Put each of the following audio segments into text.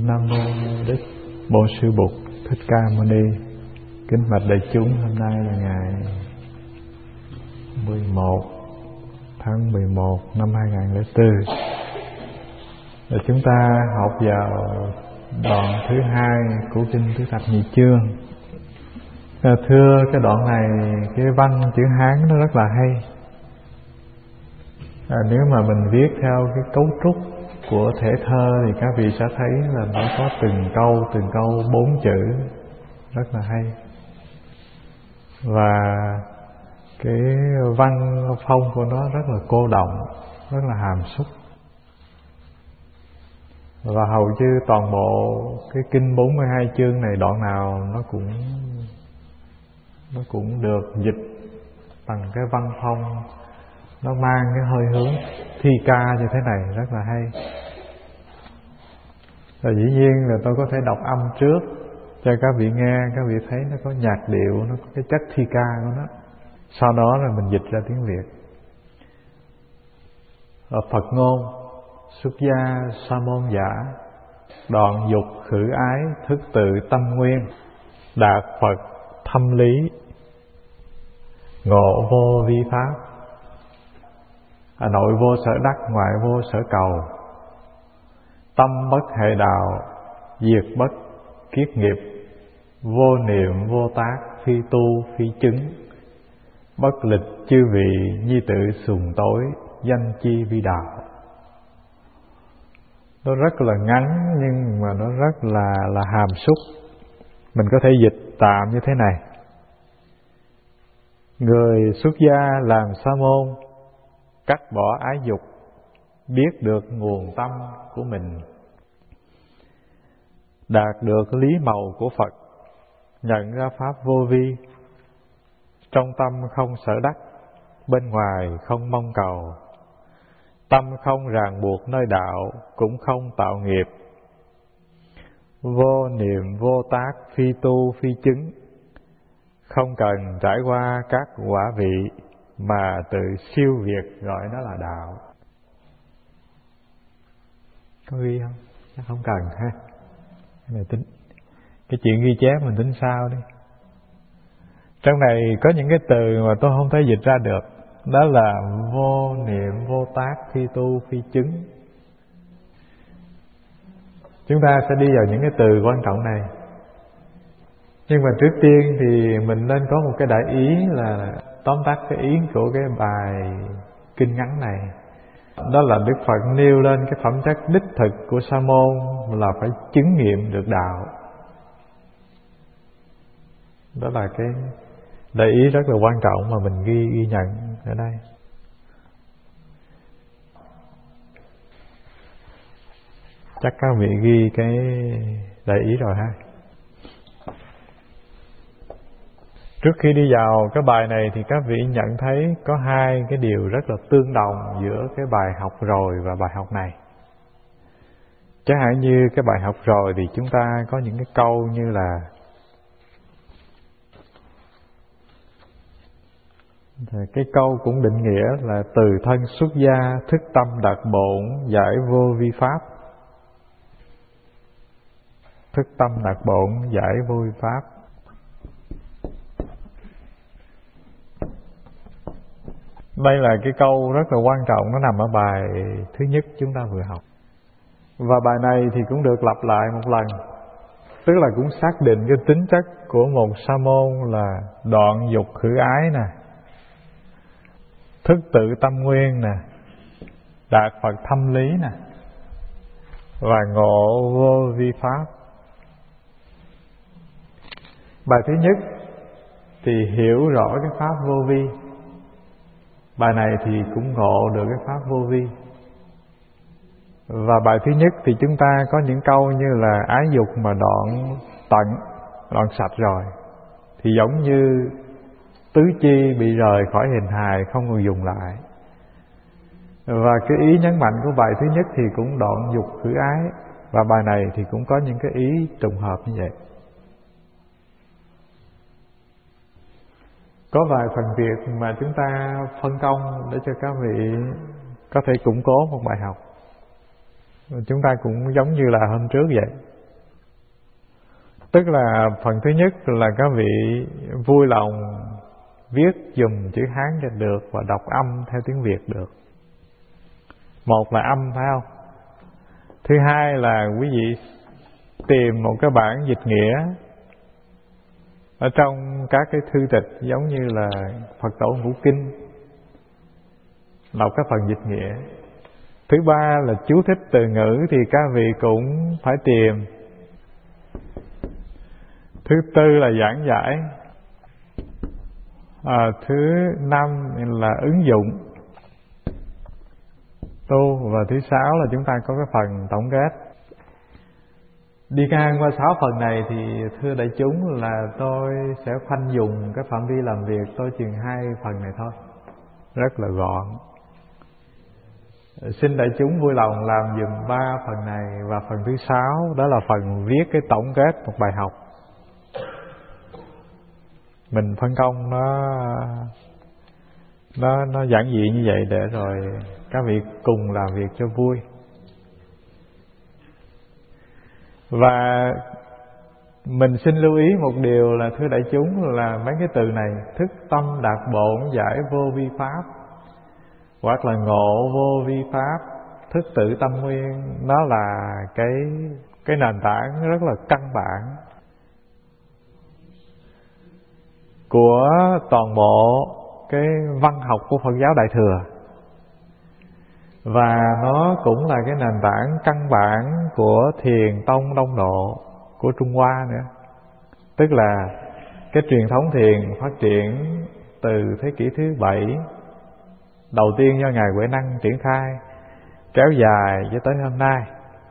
Nam mô Đức Bổn Sư Bụt Thích Ca Mâu Ni. Kính bạch đại chúng, hôm nay là ngày 11 tháng 11 năm 2004. Và chúng ta học vào đoạn thứ 2 của kinh Tứ Thập Nhị Chương. Thưa, cái đoạn này cái văn chữ Hán nó rất là hay. Nếu mà mình viết theo cái cấu trúc của thể thơ thì các vị sẽ thấy là nó có từng câu 4 chữ, rất là hay. Và cái văn phong của nó rất là cô động, rất là hàm xúc. Và hầu như toàn bộ cái kinh 42 chương này, đoạn nào nó cũng được dịch bằng cái văn phong nó mang cái hơi hướng thi ca như thế này, rất là hay. Và dĩ nhiên là tôi có thể đọc âm trước cho các vị nghe, các vị thấy nó có nhạc điệu, nó có cái chất thi ca của nó. Sau đó là mình dịch ra tiếng Việt. Phật ngôn: xuất gia sa môn giả, đoạn dục khử ái, thức tự tâm nguyên, đạt Phật thâm lý, ngộ vô vi pháp, nội vô sở đắc, ngoại vô sở cầu, tâm bất hệ đạo, diệt bất kiết nghiệp, vô niệm vô tác, phi tu phi chứng, bất lịch chư vị, nhi tự sùng tối, danh chi vi đạo. Nó rất là ngắn nhưng mà nó rất là hàm xúc. Mình có thể dịch tạm như thế này: người xuất gia làm sa môn, cắt bỏ ái dục, biết được nguồn tâm của mình, đạt được lý màu của Phật, nhận ra pháp vô vi, trong tâm không sở đắc, bên ngoài không mong cầu, tâm không ràng buộc nơi đạo, cũng không tạo nghiệp, vô niệm vô tác, phi tu phi chứng, không cần trải qua các quả vị mà tự siêu việt, gọi nó là đạo. Có ghi không? Chắc không cần ha. Cái này tính, cái chuyện ghi chép mình tính sau đi. Trong này có những cái từ mà tôi không thể dịch ra được. Đó là vô niệm vô tác, phi tu phi chứng. Chúng ta sẽ đi vào những cái từ quan trọng này. Nhưng mà trước tiên thì mình nên có một cái đại ý, là tóm tắt cái ý của cái bài kinh ngắn này. Đó là Đức Phật nêu lên cái phẩm chất đích thực của sa môn là phải chứng nghiệm được đạo. Đó là cái đại ý rất là quan trọng mà mình ghi nhận ở đây. Chắc các vị ghi cái đại ý rồi ha. Trước khi đi vào cái bài này thì các vị nhận thấy có hai cái điều rất là tương đồng giữa cái bài học rồi và bài học này. Chẳng hạn như cái bài học rồi thì chúng ta có những cái câu như là cái câu cũng định nghĩa là từ thân xuất gia, thức tâm đạt bổn, giải vô vi pháp. Thức tâm đạt bổn, giải vô vi pháp. Đây là cái câu rất là quan trọng, nó nằm ở bài thứ nhất chúng ta vừa học. Và bài này thì cũng được lặp lại một lần. Tức là cũng xác định cái tính chất của một sa môn là đoạn dục khử ái nè, thức tự tâm nguyên nè, đạt Phật thâm lý nè, và ngộ vô vi pháp. Bài thứ nhất thì hiểu rõ cái pháp vô vi. Bài này thì cũng ngộ được cái pháp vô vi. Và bài thứ nhất thì chúng ta có những câu như là ái dục mà đoạn tận, đoạn sạch rồi, thì giống như tứ chi bị rời khỏi hình hài, không còn dùng lại. Và cái ý nhấn mạnh của bài thứ nhất thì cũng đoạn dục khử ái. Và bài này thì cũng có những cái ý trùng hợp như vậy. Có vài phần việc mà chúng ta phân công để cho các vị có thể củng cố một bài học. Chúng ta cũng giống như là hôm trước vậy. Tức là phần thứ nhất là các vị vui lòng viết dùm chữ Hán cho được và đọc âm theo tiếng Việt được. Một là âm, phải không? Thứ hai là quý vị tìm một cái bản dịch nghĩa ở trong các cái thư tịch giống như là Phật Tổ Ngũ Kinh, đọc các phần dịch nghĩa. Thứ ba là chú thích từ ngữ thì các vị cũng phải tìm. Thứ tư là giảng giải. Thứ năm là ứng dụng tu. Và thứ sáu là chúng ta có cái phần tổng kết. Đi ngang qua 6 phần này thì thưa đại chúng là tôi sẽ khoanh dùng cái phạm vi làm việc tôi chừng 2 phần này thôi, rất là gọn. Xin đại chúng vui lòng làm dùm 3 phần này. Và phần thứ 6 đó là phần viết cái tổng kết một bài học. Mình phân công nó giản dị như vậy để rồi các vị cùng làm việc cho vui. Và mình xin lưu ý một điều là thưa đại chúng là mấy cái từ này, thức tâm đạt bổn giải vô vi pháp, hoặc là ngộ vô vi pháp, thức tự tâm nguyên, nó là cái nền tảng rất là căn bản của toàn bộ cái văn học của Phật giáo Đại Thừa. Và nó cũng là cái nền tảng căn bản của Thiền Tông Đông Độ của Trung Hoa nữa. Tức là cái truyền thống thiền phát triển từ thế kỷ thứ 7, đầu tiên do Ngài Huệ Năng triển khai, kéo dài cho tới hôm nay.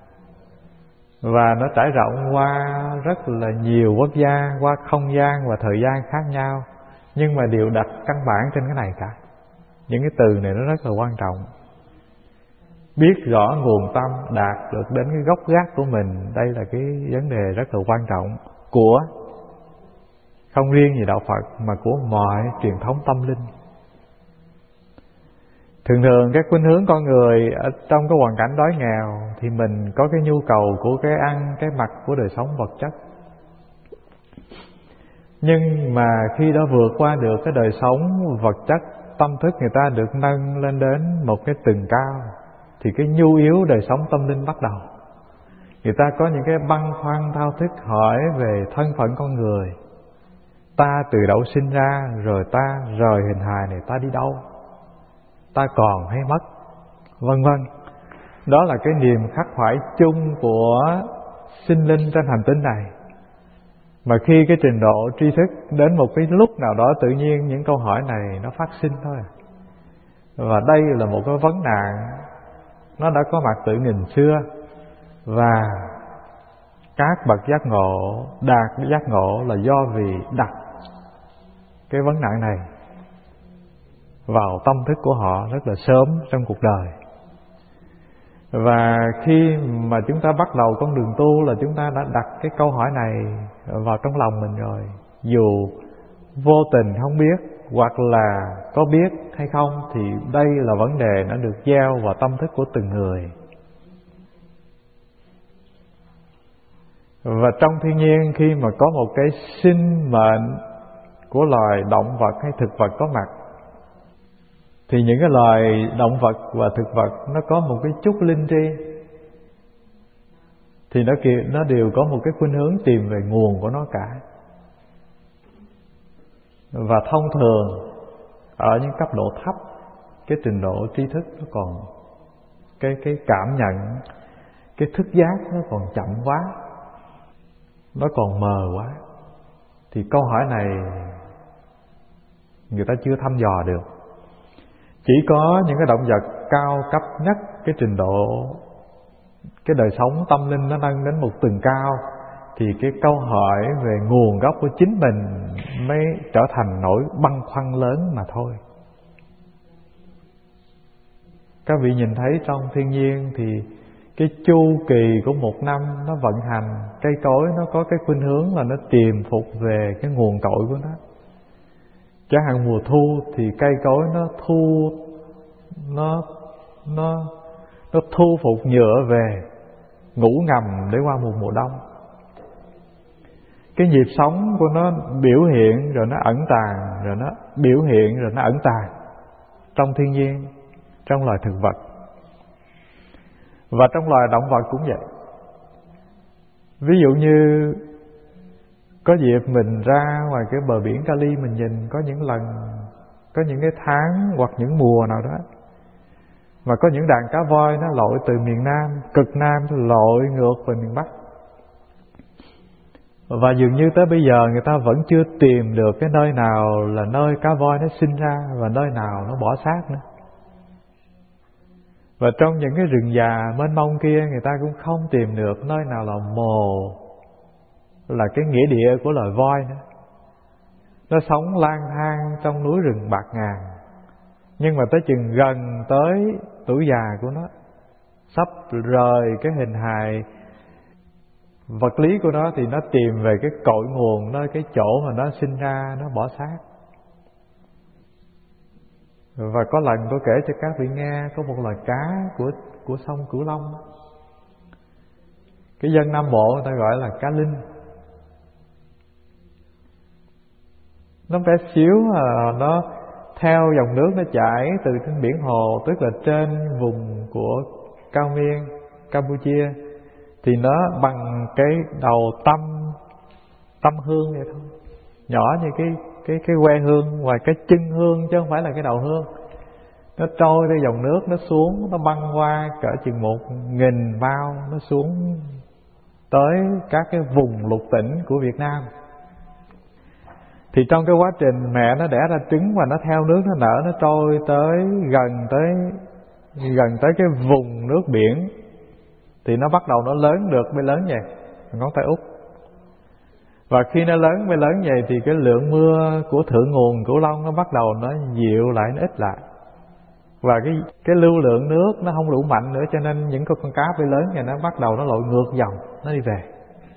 Và nó trải rộng qua rất là nhiều quốc gia, qua không gian và thời gian khác nhau, nhưng mà đều đặt căn bản trên cái này cả. Những cái từ này nó rất là quan trọng. Biết rõ nguồn tâm, đạt được đến cái gốc gác của mình, đây là cái vấn đề rất là quan trọng của không riêng gì đạo Phật mà của mọi truyền thống tâm linh. Thường thường các khuynh hướng con người ở trong cái hoàn cảnh đói nghèo thì mình có cái nhu cầu của cái ăn, cái mặc, của đời sống vật chất. Nhưng mà khi đã vượt qua được cái đời sống vật chất, tâm thức người ta được nâng lên đến một cái tầng cao, thì cái nhu yếu đời sống tâm linh bắt đầu. Người ta có những cái băn khoăn thao thức hỏi về thân phận con người. Ta từ đâu sinh ra, rồi ta rời hình hài này ta đi đâu? Ta còn hay mất? Vân vân. Đó là cái niềm khắc khoải chung của sinh linh trên hành tinh này. Mà khi cái trình độ tri thức đến một cái lúc nào đó, tự nhiên những câu hỏi này nó phát sinh thôi. Và đây là một cái vấn nạn, nó đã có mặt từ nghìn xưa. Và các bậc giác ngộ, đạt giác ngộ là do vì đặt cái vấn nạn này vào tâm thức của họ rất là sớm trong cuộc đời. Và khi mà chúng ta bắt đầu con đường tu là chúng ta đã đặt cái câu hỏi này vào trong lòng mình rồi. Dù vô tình không biết hoặc là có biết hay không, thì đây là vấn đề nó được gieo vào tâm thức của từng người. Và trong thiên nhiên khi mà có một cái sinh mệnh của loài động vật hay thực vật có mặt, thì những cái loài động vật và thực vật nó có một cái chút linh tri, thì nó đều có một cái khuynh hướng tìm về nguồn của nó cả. Và thông thường ở những cấp độ thấp, cái trình độ tri thức nó còn cái cảm nhận, cái thức giác nó còn chậm quá, nó còn mờ quá, thì câu hỏi này người ta chưa thăm dò được. Chỉ có những cái động vật cao cấp nhất, cái trình độ, cái đời sống tâm linh nó nâng đến một tầng cao, thì cái câu hỏi về nguồn gốc của chính mình mới trở thành nỗi băn khoăn lớn mà thôi. Các vị nhìn thấy trong thiên nhiên thì cái chu kỳ của một năm nó vận hành, cây cối nó có cái khuynh hướng là nó tìm phục về cái nguồn cội của nó. Chẳng hạn mùa thu thì cây cối nó thu phục nhựa về, ngủ ngầm để qua mùa đông. cái nhịp sống của nó biểu hiện rồi nó ẩn tàng, rồi nó biểu hiện rồi nó ẩn tàng trong thiên nhiên, trong loài thực vật. Và trong loài động vật cũng vậy. Ví dụ như có dịp mình ra ngoài cái bờ biển Cali, mình nhìn có những lần, có những cái tháng hoặc những mùa nào đó mà có những đàn cá voi nó lội từ miền Nam, cực Nam lội ngược về miền Bắc. Và dường như tới bây giờ người ta vẫn chưa tìm được cái nơi nào là nơi cá voi nó sinh ra và nơi nào nó bỏ xác nữa. Và trong những cái rừng già mênh mông kia, người ta cũng không tìm được nơi nào là mồ, là cái nghĩa địa của loài voi nữa. Nó sống lang thang trong núi rừng bạt ngàn. Nhưng mà tới chừng gần tới tuổi già của nó, sắp rời cái hình hài vật lý của nó, thì nó tìm về cái cội nguồn, nơi cái chỗ mà nó sinh ra, nó bỏ xác. Và có lần tôi kể cho các vị nghe, có một loài cá của sông Cửu Long. Cái dân Nam Bộ người ta gọi là cá linh. Nó bé xíu, nó theo dòng nước nó chảy từ trên biển hồ, tức là trên vùng của Cao Miên, Campuchia, thì nó bằng cái đầu tâm hương vậy thôi, nhỏ như cái que hương và cái chân hương, chứ không phải là cái đầu hương. Nó trôi theo dòng nước, nó xuống, nó băng qua cỡ chừng 1.000 bao, nó xuống tới các cái vùng lục tỉnh của Việt Nam. Thì trong cái quá trình mẹ nó đẻ ra trứng và nó theo nước nó nở, nó trôi tới gần tới cái vùng nước biển, thì nó bắt đầu nó lớn được, mới lớn vậy, ngón tay út. Và khi nó lớn mới lớn vậy thì cái lượng mưa của thượng nguồn Cửu Long nó bắt đầu nó dịu lại, nó ít lại. Và cái lưu lượng nước nó không đủ mạnh nữa, cho nên những con cá bơi lớn này nó bắt đầu nó lội ngược dòng, nó đi về.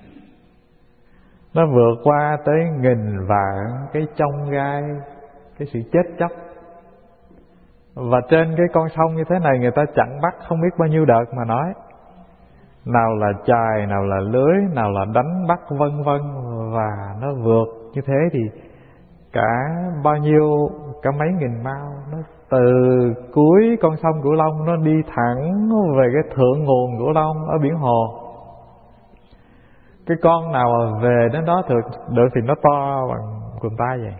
Nó vượt qua tới 1000 vạn cái chông gai, cái sự chết chóc. Và trên cái con sông như thế này, người ta chặn bắt không biết bao nhiêu đợt mà nói. Nào là chài, nào là lưới, nào là đánh bắt vân vân. Và nó vượt như thế thì cả mấy nghìn mao, nó từ cuối con sông Cửu Long nó đi thẳng về cái thượng nguồn Cửu Long ở biển hồ. Cái con nào mà về đến đó được thì nó to bằng cùn tay vậy.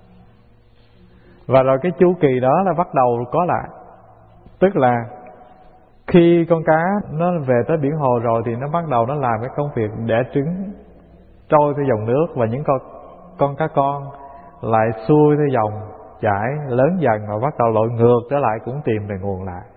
Và rồi cái chu kỳ đó là bắt đầu có lại. Tức là khi con cá nó về tới biển hồ rồi thì nó bắt đầu nó làm cái công việc đẻ trứng trôi theo dòng nước, và những con cá con lại xuôi theo dòng chảy lớn dần và bắt đầu lội ngược trở lại, cũng tìm về nguồn lại.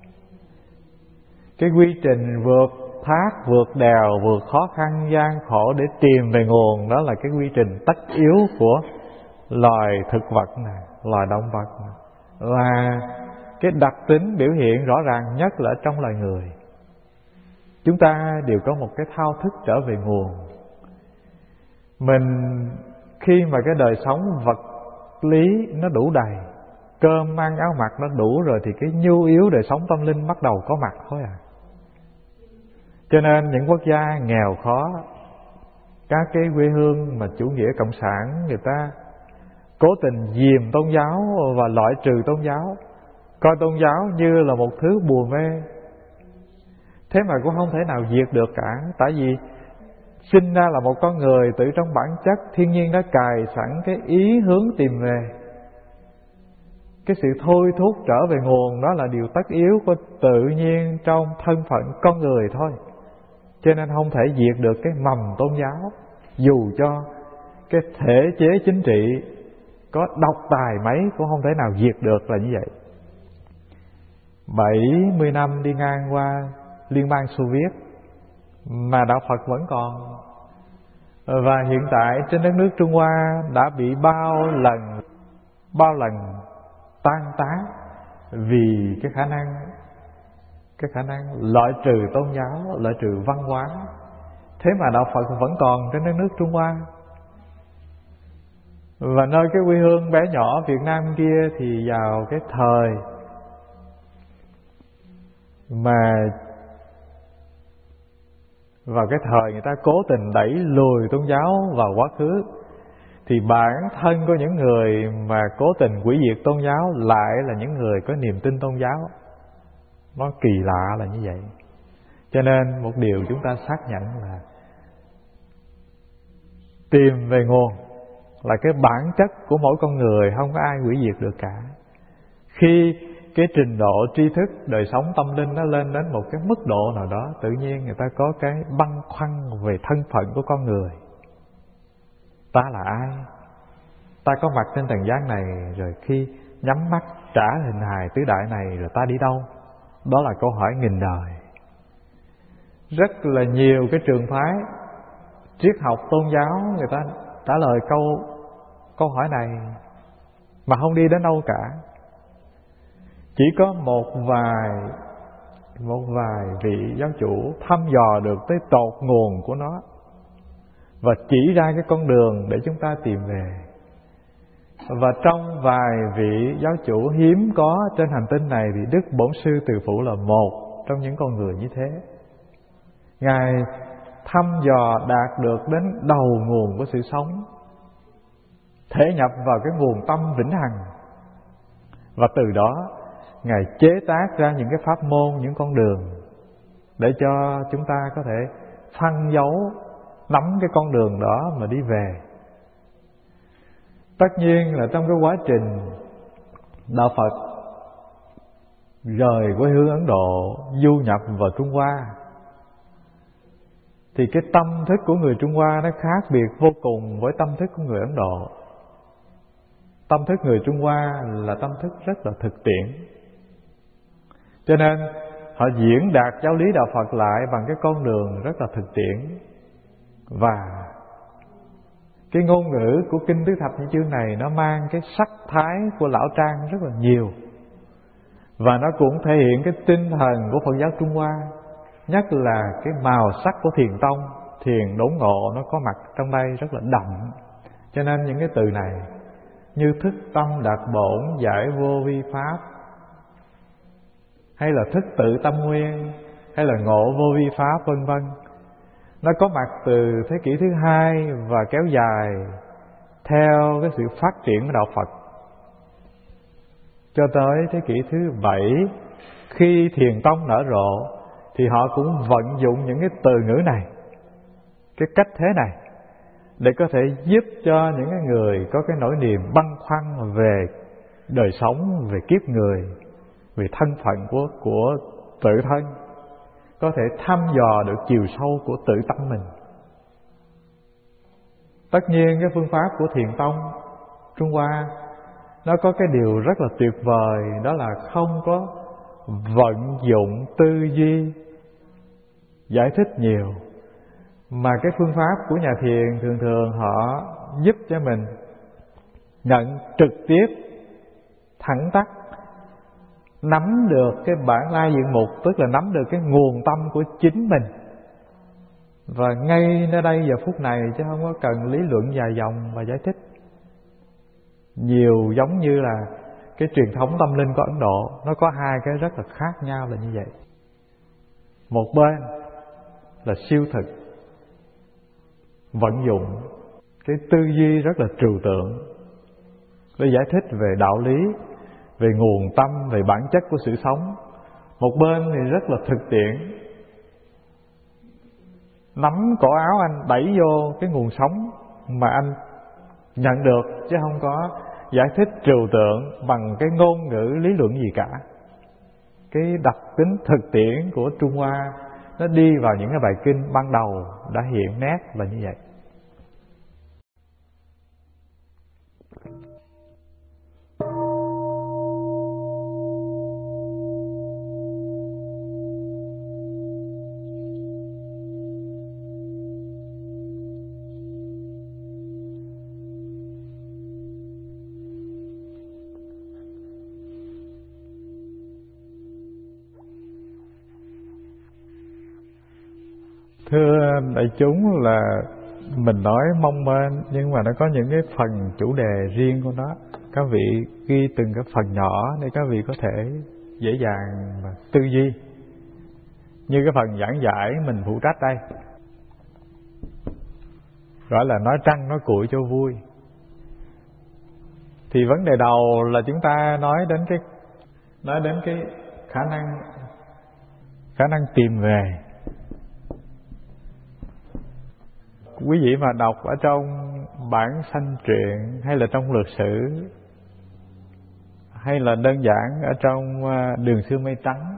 Cái quy trình vượt thác, vượt đèo, vượt khó khăn gian khổ để tìm về nguồn, đó là cái quy trình tất yếu của loài thực vật này, loài động vật này. Và cái đặc tính biểu hiện rõ ràng nhất là trong loài người. Chúng ta đều có một cái thao thức trở về nguồn. Mình khi mà cái đời sống vật lý nó đủ đầy, cơm ăn áo mặc nó đủ rồi, thì cái nhu yếu đời sống tâm linh bắt đầu có mặt thôi à. Cho nên những quốc gia nghèo khó, các cái quê hương mà chủ nghĩa cộng sản, người ta cố tình dìm tôn giáo và loại trừ tôn giáo, coi tôn giáo như là một thứ bùa mê. Thế mà cũng không thể nào diệt được cả. Tại vì sinh ra là một con người, tự trong bản chất thiên nhiên đã cài sẵn cái ý hướng tìm về. Cái sự thôi thúc trở về nguồn đó là điều tất yếu của tự nhiên trong thân phận con người thôi. Cho nên không thể diệt được cái mầm tôn giáo, dù cho cái thể chế chính trị có độc tài mấy cũng không thể nào diệt được, là như vậy. 70 năm đi ngang qua Liên bang Xô Viết mà đạo Phật vẫn còn. Và hiện tại trên đất nước Trung Hoa đã bị bao lần tan tác vì cái khả năng loại trừ tôn giáo, loại trừ văn hóa. Thế mà đạo Phật vẫn còn trên đất nước Trung Hoa. Và nơi cái quê hương bé nhỏ Việt Nam kia thì vào cái thời mà vào cái thời người ta cố tình đẩy lùi tôn giáo vào quá khứ, thì bản thân của những người mà cố tình hủy diệt tôn giáo lại là những người có niềm tin tôn giáo. Nó kỳ lạ là như vậy. Cho nên một điều chúng ta xác nhận là tìm về nguồn, là cái bản chất của mỗi con người, không có ai hủy diệt được cả. Khi cái trình độ tri thức, đời sống tâm linh nó lên đến một cái mức độ nào đó, tự nhiên người ta có cái băn khoăn về thân phận của con người. Ta là ai? Ta có mặt trên trần gian này, rồi khi nhắm mắt trả hình hài tứ đại này rồi ta đi đâu? Đó là câu hỏi nghìn đời. Rất là nhiều cái trường phái triết học tôn giáo người ta trả lời câu hỏi này mà không đi đến đâu cả. Chỉ có một vài vị giáo chủ thăm dò được tới tột nguồn của nó và chỉ ra cái con đường để chúng ta tìm về. Và trong vài vị giáo chủ hiếm có trên hành tinh này thì Đức Bổn Sư Từ Phụ là một trong những con người như thế. Ngài thăm dò đạt được đến đầu nguồn của sự sống, thể nhập vào cái nguồn tâm vĩnh hằng, và từ đó Ngài chế tác ra những cái pháp môn, những con đường để cho chúng ta có thể phăng dấu, nắm cái con đường đó mà đi về. Tất nhiên là trong cái quá trình Đạo Phật rời quê hương Ấn Độ, du nhập vào Trung Hoa, thì cái tâm thức của người Trung Hoa nó khác biệt vô cùng với tâm thức của người Ấn Độ. Tâm thức người Trung Hoa là tâm thức rất là thực tiễn, cho nên họ diễn đạt giáo lý Đạo Phật lại bằng cái con đường rất là thực tiễn. Và cái ngôn ngữ của Kinh Tứ Thập Nhị Chương này nó mang cái sắc thái của Lão Trang rất là nhiều, và nó cũng thể hiện cái tinh thần của Phật giáo Trung Hoa, nhất là cái màu sắc của Thiền Tông, thiền đốn ngộ nó có mặt trong đây rất là đậm. Cho nên những cái từ này như thức tâm đạt bổn, giải vô vi pháp, hay là thức tự tâm nguyên, hay là ngộ vô vi pháp, vân vân, nó có mặt từ thế kỷ thứ 2 và kéo dài theo cái sự phát triển của Đạo Phật cho tới thế kỷ thứ 7. Khi Thiền Tông nở rộ thì họ cũng vận dụng những cái từ ngữ này, cái cách thế này, để có thể giúp cho những cái người có cái nỗi niềm băn khoăn về đời sống, về kiếp người, về thân phận của tự thân, có thể thăm dò được chiều sâu của tự tâm mình. Tất nhiên cái phương pháp của Thiền Tông Trung Hoa nó có cái điều rất là tuyệt vời, đó là không có vận dụng tư duy giải thích nhiều, mà cái phương pháp của nhà thiền thường thường họ giúp cho mình nhận trực tiếp, thẳng tắp, nắm được cái bản lai diện mục, tức là nắm được cái nguồn tâm của chính mình. Và ngay nơi đây giờ phút này, chứ không có cần lý luận dài dòng và giải thích nhiều, giống như là cái truyền thống tâm linh của Ấn Độ. Nó có hai cái rất là khác nhau là như vậy. Một bên là siêu thực, vận dụng cái tư duy rất là trừu tượng để giải thích về đạo lý, về nguồn tâm, về bản chất của sự sống. Một bên thì rất là thực tiễn, nắm cổ áo anh đẩy vô cái nguồn sống mà anh nhận được, chứ không có giải thích trừu tượng bằng cái ngôn ngữ lý luận gì cả. Cái đặc tính thực tiễn của Trung Hoa nó đi vào những cái bài kinh ban đầu đã hiện nét là như vậy. Thưa đại chúng, là mình nói mong manh, nhưng mà nó có những cái phần chủ đề riêng của nó. Các vị ghi từng cái phần nhỏ để các vị có thể dễ dàng mà tư duy. Như cái phần giảng giải mình phụ trách đây, gọi là nói trăng nói cuội cho vui. Thì vấn đề đầu là chúng ta nói đến cái khả năng tìm về. Quý vị mà đọc ở trong bản sanh truyện, hay là trong lược sử, hay là đơn giản ở trong Đường Xưa Mây Trắng,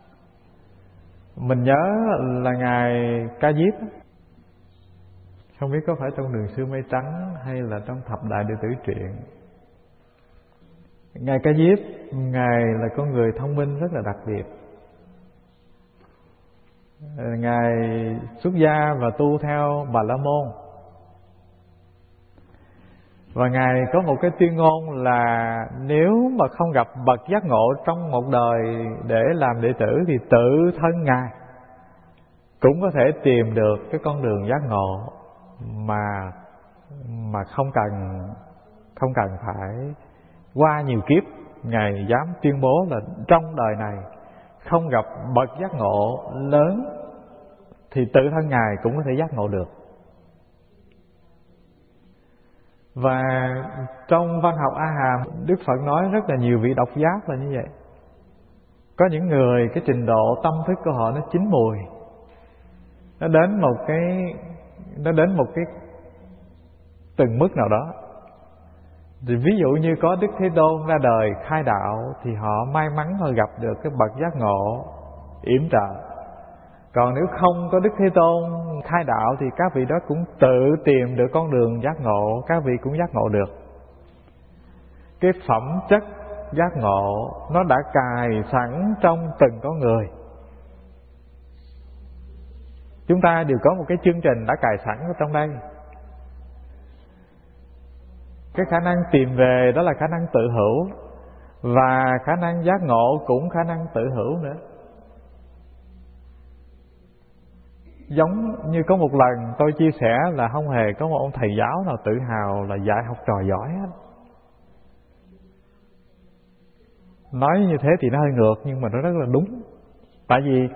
mình nhớ là ngài Ca Diếp, không biết có phải trong Đường Xưa Mây Trắng hay là trong Thập Đại Đệ Tử Truyện. Ngài Ca Diếp, ngài là con người thông minh rất là đặc biệt. Ngài xuất gia và tu theo Bà La Môn. Và ngài có một cái tuyên ngôn là nếu mà không gặp bậc giác ngộ trong một đời để làm đệ tử, thì tự thân ngài cũng có thể tìm được cái con đường giác ngộ mà không cần phải qua nhiều kiếp. Ngài dám tuyên bố là trong đời này không gặp bậc giác ngộ lớn thì tự thân ngài cũng có thể giác ngộ được. Và trong văn học A Hàm, Đức Phật nói rất là nhiều vị độc giác là như vậy. Có những người cái trình độ tâm thức của họ nó chín mùi, nó đến một cái từng mức nào đó. Thì ví dụ như có Đức Thế Tôn ra đời khai đạo, thì họ may mắn họ gặp được cái bậc giác ngộ yểm trợ. Còn nếu không có Đức Thế Tôn khai đạo thì các vị đó cũng tự tìm được con đường giác ngộ, các vị cũng giác ngộ được. Cái phẩm chất giác ngộ nó đã cài sẵn trong từng con người. Chúng ta đều có một cái chương trình đã cài sẵn ở trong đây. Cái khả năng tìm về đó là khả năng tự hữu, và khả năng giác ngộ cũng khả năng tự hữu nữa. Giống như có một lần tôi chia sẻ là không hề có một ông thầy giáo nào tự hào là dạy học trò giỏi hết. Nói như thế thì nó hơi ngược, nhưng mà nó rất là đúng. Tại vì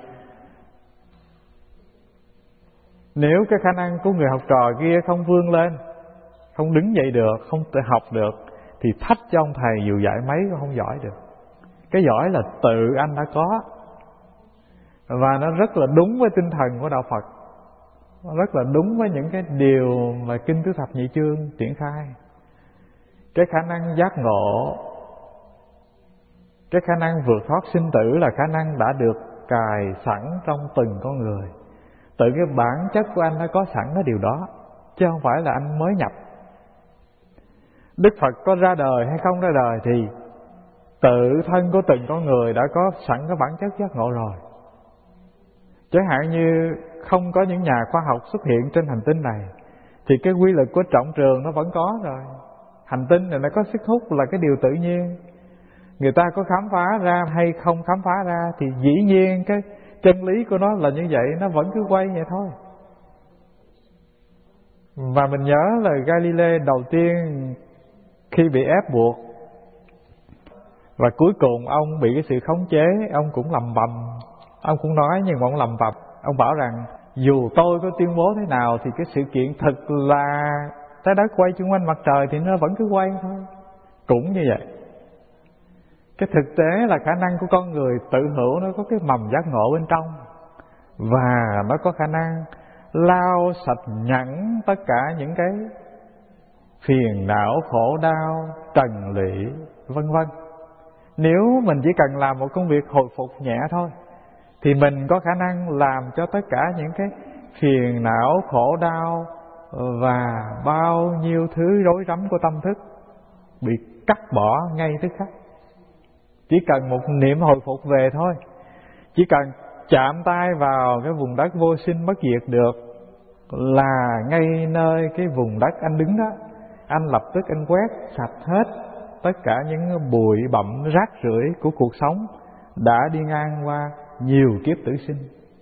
nếu cái khả năng của người học trò kia không vươn lên, không đứng dậy được, không tự học được, thì thách cho ông thầy dù dạy mấy cũng không giỏi được. Cái giỏi là tự anh đã có. Và nó rất là đúng với tinh thần của Đạo Phật, nó rất là đúng với những cái điều mà Kinh Tứ Thập Nhị Chương triển khai. Cái khả năng giác ngộ, cái khả năng vượt thoát sinh tử là khả năng đã được cài sẵn trong từng con người. Tự cái bản chất của anh đã có sẵn cái điều đó, chứ không phải là anh mới nhập. Đức Phật có ra đời hay không ra đời thì tự thân của từng con người đã có sẵn cái bản chất giác ngộ rồi. Chẳng hạn như không có những nhà khoa học xuất hiện trên hành tinh này thì cái quy luật của trọng trường nó vẫn có rồi. Hành tinh này nó có sức hút là cái điều tự nhiên. Người ta có khám phá ra hay không khám phá ra thì dĩ nhiên cái chân lý của nó là như vậy, nó vẫn cứ quay vậy thôi. Và mình nhớ là Galilei đầu tiên khi bị ép buộc, và cuối cùng ông bị cái sự khống chế, ông cũng lầm bầm. Ông cũng nói nhưng mà ông lầm bầm. Ông bảo rằng dù tôi có tuyên bố thế nào thì cái sự kiện thực là trái đất quay xung quanh mặt trời thì nó vẫn cứ quay thôi. Cũng như vậy. Cái thực tế là khả năng của con người tự hữu nó có cái mầm giác ngộ bên trong, và nó có khả năng lau sạch nhẵn tất cả những cái phiền não, khổ đau, trần lụy, vân vân. Nếu mình chỉ cần làm một công việc hồi phục nhẹ thôi thì mình có khả năng làm cho tất cả những cái phiền não, khổ đau và bao nhiêu thứ rối rắm của tâm thức bị cắt bỏ ngay tức khắc. Chỉ cần một niệm hồi phục về thôi, chỉ cần chạm tay vào cái vùng đất vô sinh bất diệt được, là ngay nơi cái vùng đất anh đứng đó, anh lập tức anh quét sạch hết tất cả những bụi bặm rác rưởi của cuộc sống đã đi ngang qua nhiều kiếp tử sinh.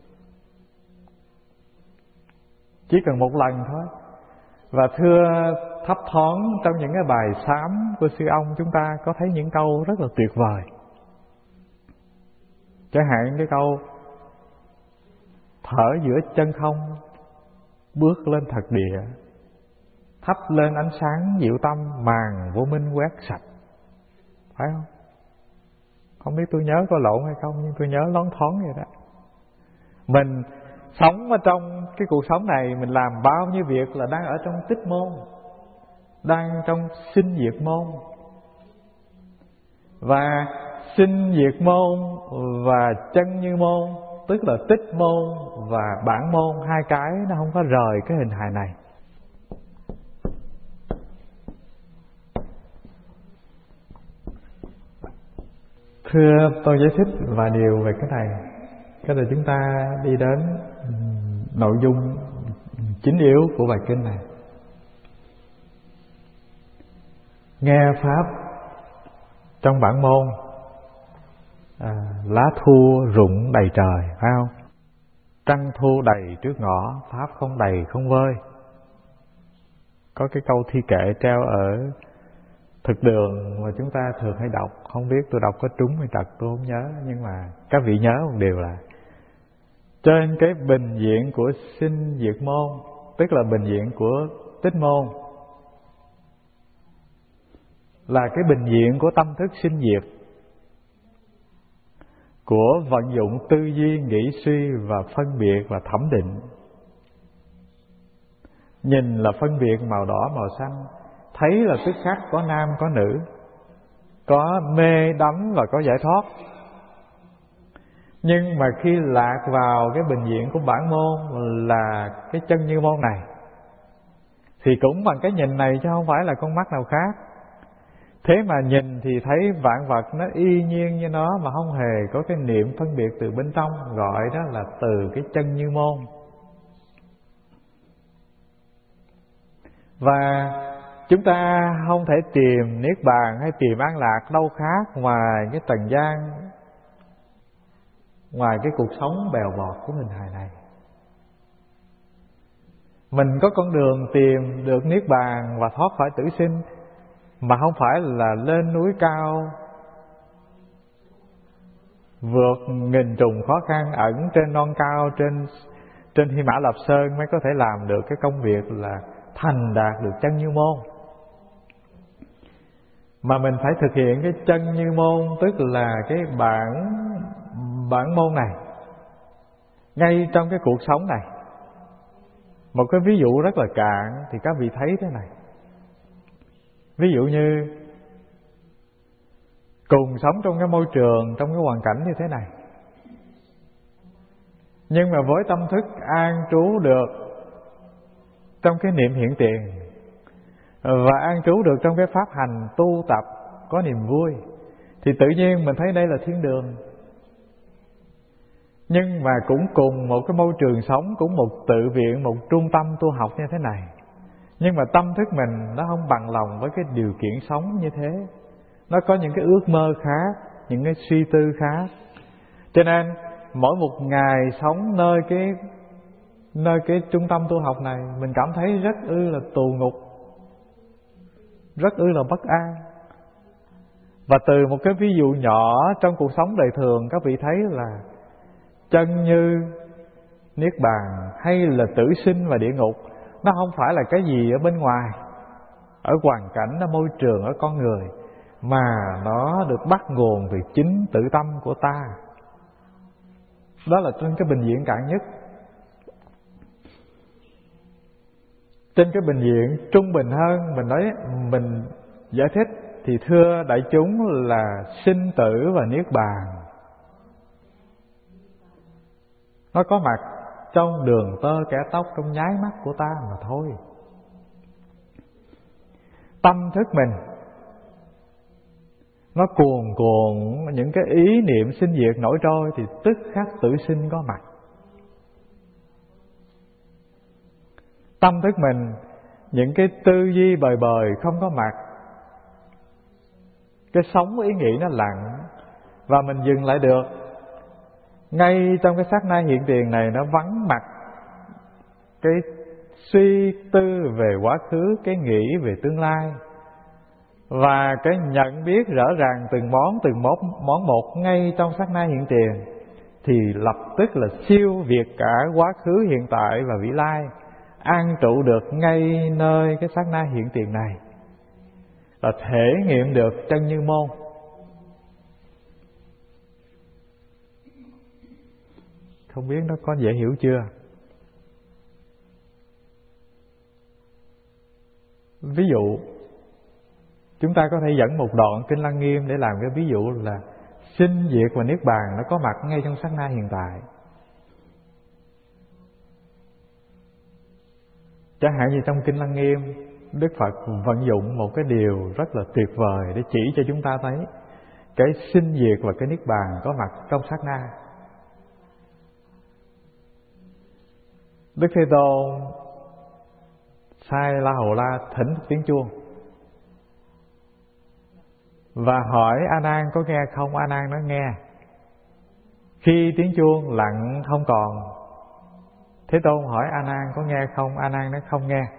Chỉ cần một lần thôi. Và thưa thấp thoáng, trong những cái bài sám của sư ông, chúng ta có thấy những câu rất là tuyệt vời. Chẳng hạn cái câu thở giữa chân không, bước lên thật địa, thắp lên ánh sáng diệu tâm, màn vô minh quét sạch. Phải không? Không biết tôi nhớ có lộn hay không, nhưng tôi nhớ loáng thoáng vậy đó. Mình sống ở trong cái cuộc sống này, mình làm bao nhiêu việc là đang ở trong tích môn, đang trong sinh diệt môn. Và sinh diệt môn và chân như môn, tức là tích môn và bản môn, hai cái nó không có rời cái hình hài này. Thưa tôi giải thích vài điều về cái này. Cái là chúng ta đi đến nội dung chính yếu của bài kinh này. Nghe pháp trong bản môn, lá thu rụng đầy trời, phải không? Trăng thu đầy trước ngõ, pháp không đầy không vơi. Có cái câu thi kệ treo ở thực đường mà chúng ta thường hay đọc. Không biết tôi đọc có trúng hay trật tôi không nhớ, nhưng mà các vị nhớ một điều là trên cái bình diện của sinh diệt môn, tức là bình diện của tích môn, là cái bình diện của tâm thức sinh diệt, của vận dụng tư duy, nghĩ suy và phân biệt và thẩm định. Nhìn là phân biệt màu đỏ, màu xanh, thấy là tức khắc có nam có nữ, có mê đắm và có giải thoát. Nhưng mà khi lạc vào cái bình diện của bản môn là cái chân như môn này, thì cũng bằng cái nhìn này chứ không phải là con mắt nào khác. Thế mà nhìn thì thấy vạn vật nó y nhiên như nó, mà không hề có cái niệm phân biệt từ bên trong, gọi đó là từ cái chân như môn. Và chúng ta không thể tìm niết bàn hay tìm an lạc đâu khác ngoài cái trần gian, ngoài cái cuộc sống bèo bọt của hình hài này. Mình có con đường tìm được niết bàn và thoát khỏi tử sinh, mà không phải là lên núi cao vượt nghìn trùng khó khăn, ẩn trên non cao, trên Hy Mã Lạp Sơn mới có thể làm được cái công việc là thành đạt được chân như môn. Mà mình phải thực hiện cái chân như môn, tức là cái bản môn này ngay trong cái cuộc sống này. Một cái ví dụ rất là cạn thì các vị thấy thế này. Ví dụ như cùng sống trong cái môi trường, trong cái hoàn cảnh như thế này, nhưng mà với tâm thức an trú được trong cái niệm hiện tiền, và an trú được trong cái pháp hành tu tập có niềm vui, thì tự nhiên mình thấy đây là thiên đường. Nhưng mà cũng cùng một cái môi trường sống, cũng một tự viện, một trung tâm tu học như thế này, nhưng mà tâm thức mình nó không bằng lòng với cái điều kiện sống như thế. Nó có những cái ước mơ khác, những cái suy tư khác. Cho nên mỗi một ngày sống nơi cái trung tâm tu học này, mình cảm thấy rất ư là tù ngục, rất ư là bất an. Và từ một cái ví dụ nhỏ trong cuộc sống đời thường, các vị thấy là chân như niết bàn hay là tử sinh và địa ngục, nó không phải là cái gì ở bên ngoài, ở hoàn cảnh, ở môi trường, ở con người, mà nó được bắt nguồn từ chính tự tâm của ta. Đó là trên cái bình diện cạn nhất. Trên cái bình diện trung bình hơn, mình giải thích thì thưa đại chúng là sinh tử và niết bàn nó có mặt trong đường tơ kẻ tóc, trong nháy mắt của ta mà thôi. Tâm thức mình nó cuồn cuộn những cái ý niệm sinh diệt nổi trôi, thì tức khắc tử sinh có mặt. Tâm thức mình những cái tư duy bời bời không có mặt, cái sống ý nghĩ nó lặng, và mình dừng lại được. Ngay trong cái sát na hiện tiền này, nó vắng mặt cái suy tư về quá khứ, cái nghĩ về tương lai, và cái nhận biết rõ ràng từng món một ngay trong sát na hiện tiền, thì lập tức là siêu việt cả quá khứ, hiện tại và vị lai, an trụ được ngay nơi cái sát na hiện tiền này, là thể nghiệm được chân như môn. Không biết nó có dễ hiểu chưa? Ví dụ chúng ta có thể dẫn một đoạn Kinh Lăng Nghiêm để làm cái ví dụ là sinh diệt và niết bàn nó có mặt ngay trong sát na hiện tại. Chẳng hạn như trong Kinh Lăng Nghiêm, Đức Phật vận dụng một cái điều rất là tuyệt vời để chỉ cho chúng ta thấy cái sinh diệt và cái niết bàn có mặt trong sát na. Đức Thế Tôn sai La Hầu La thỉnh tiếng chuông và hỏi A Nan có nghe không. A Nan nói nghe. Khi tiếng chuông lặng không còn, Thế Tôn hỏi A Nan có nghe không. A Nan nói không nghe.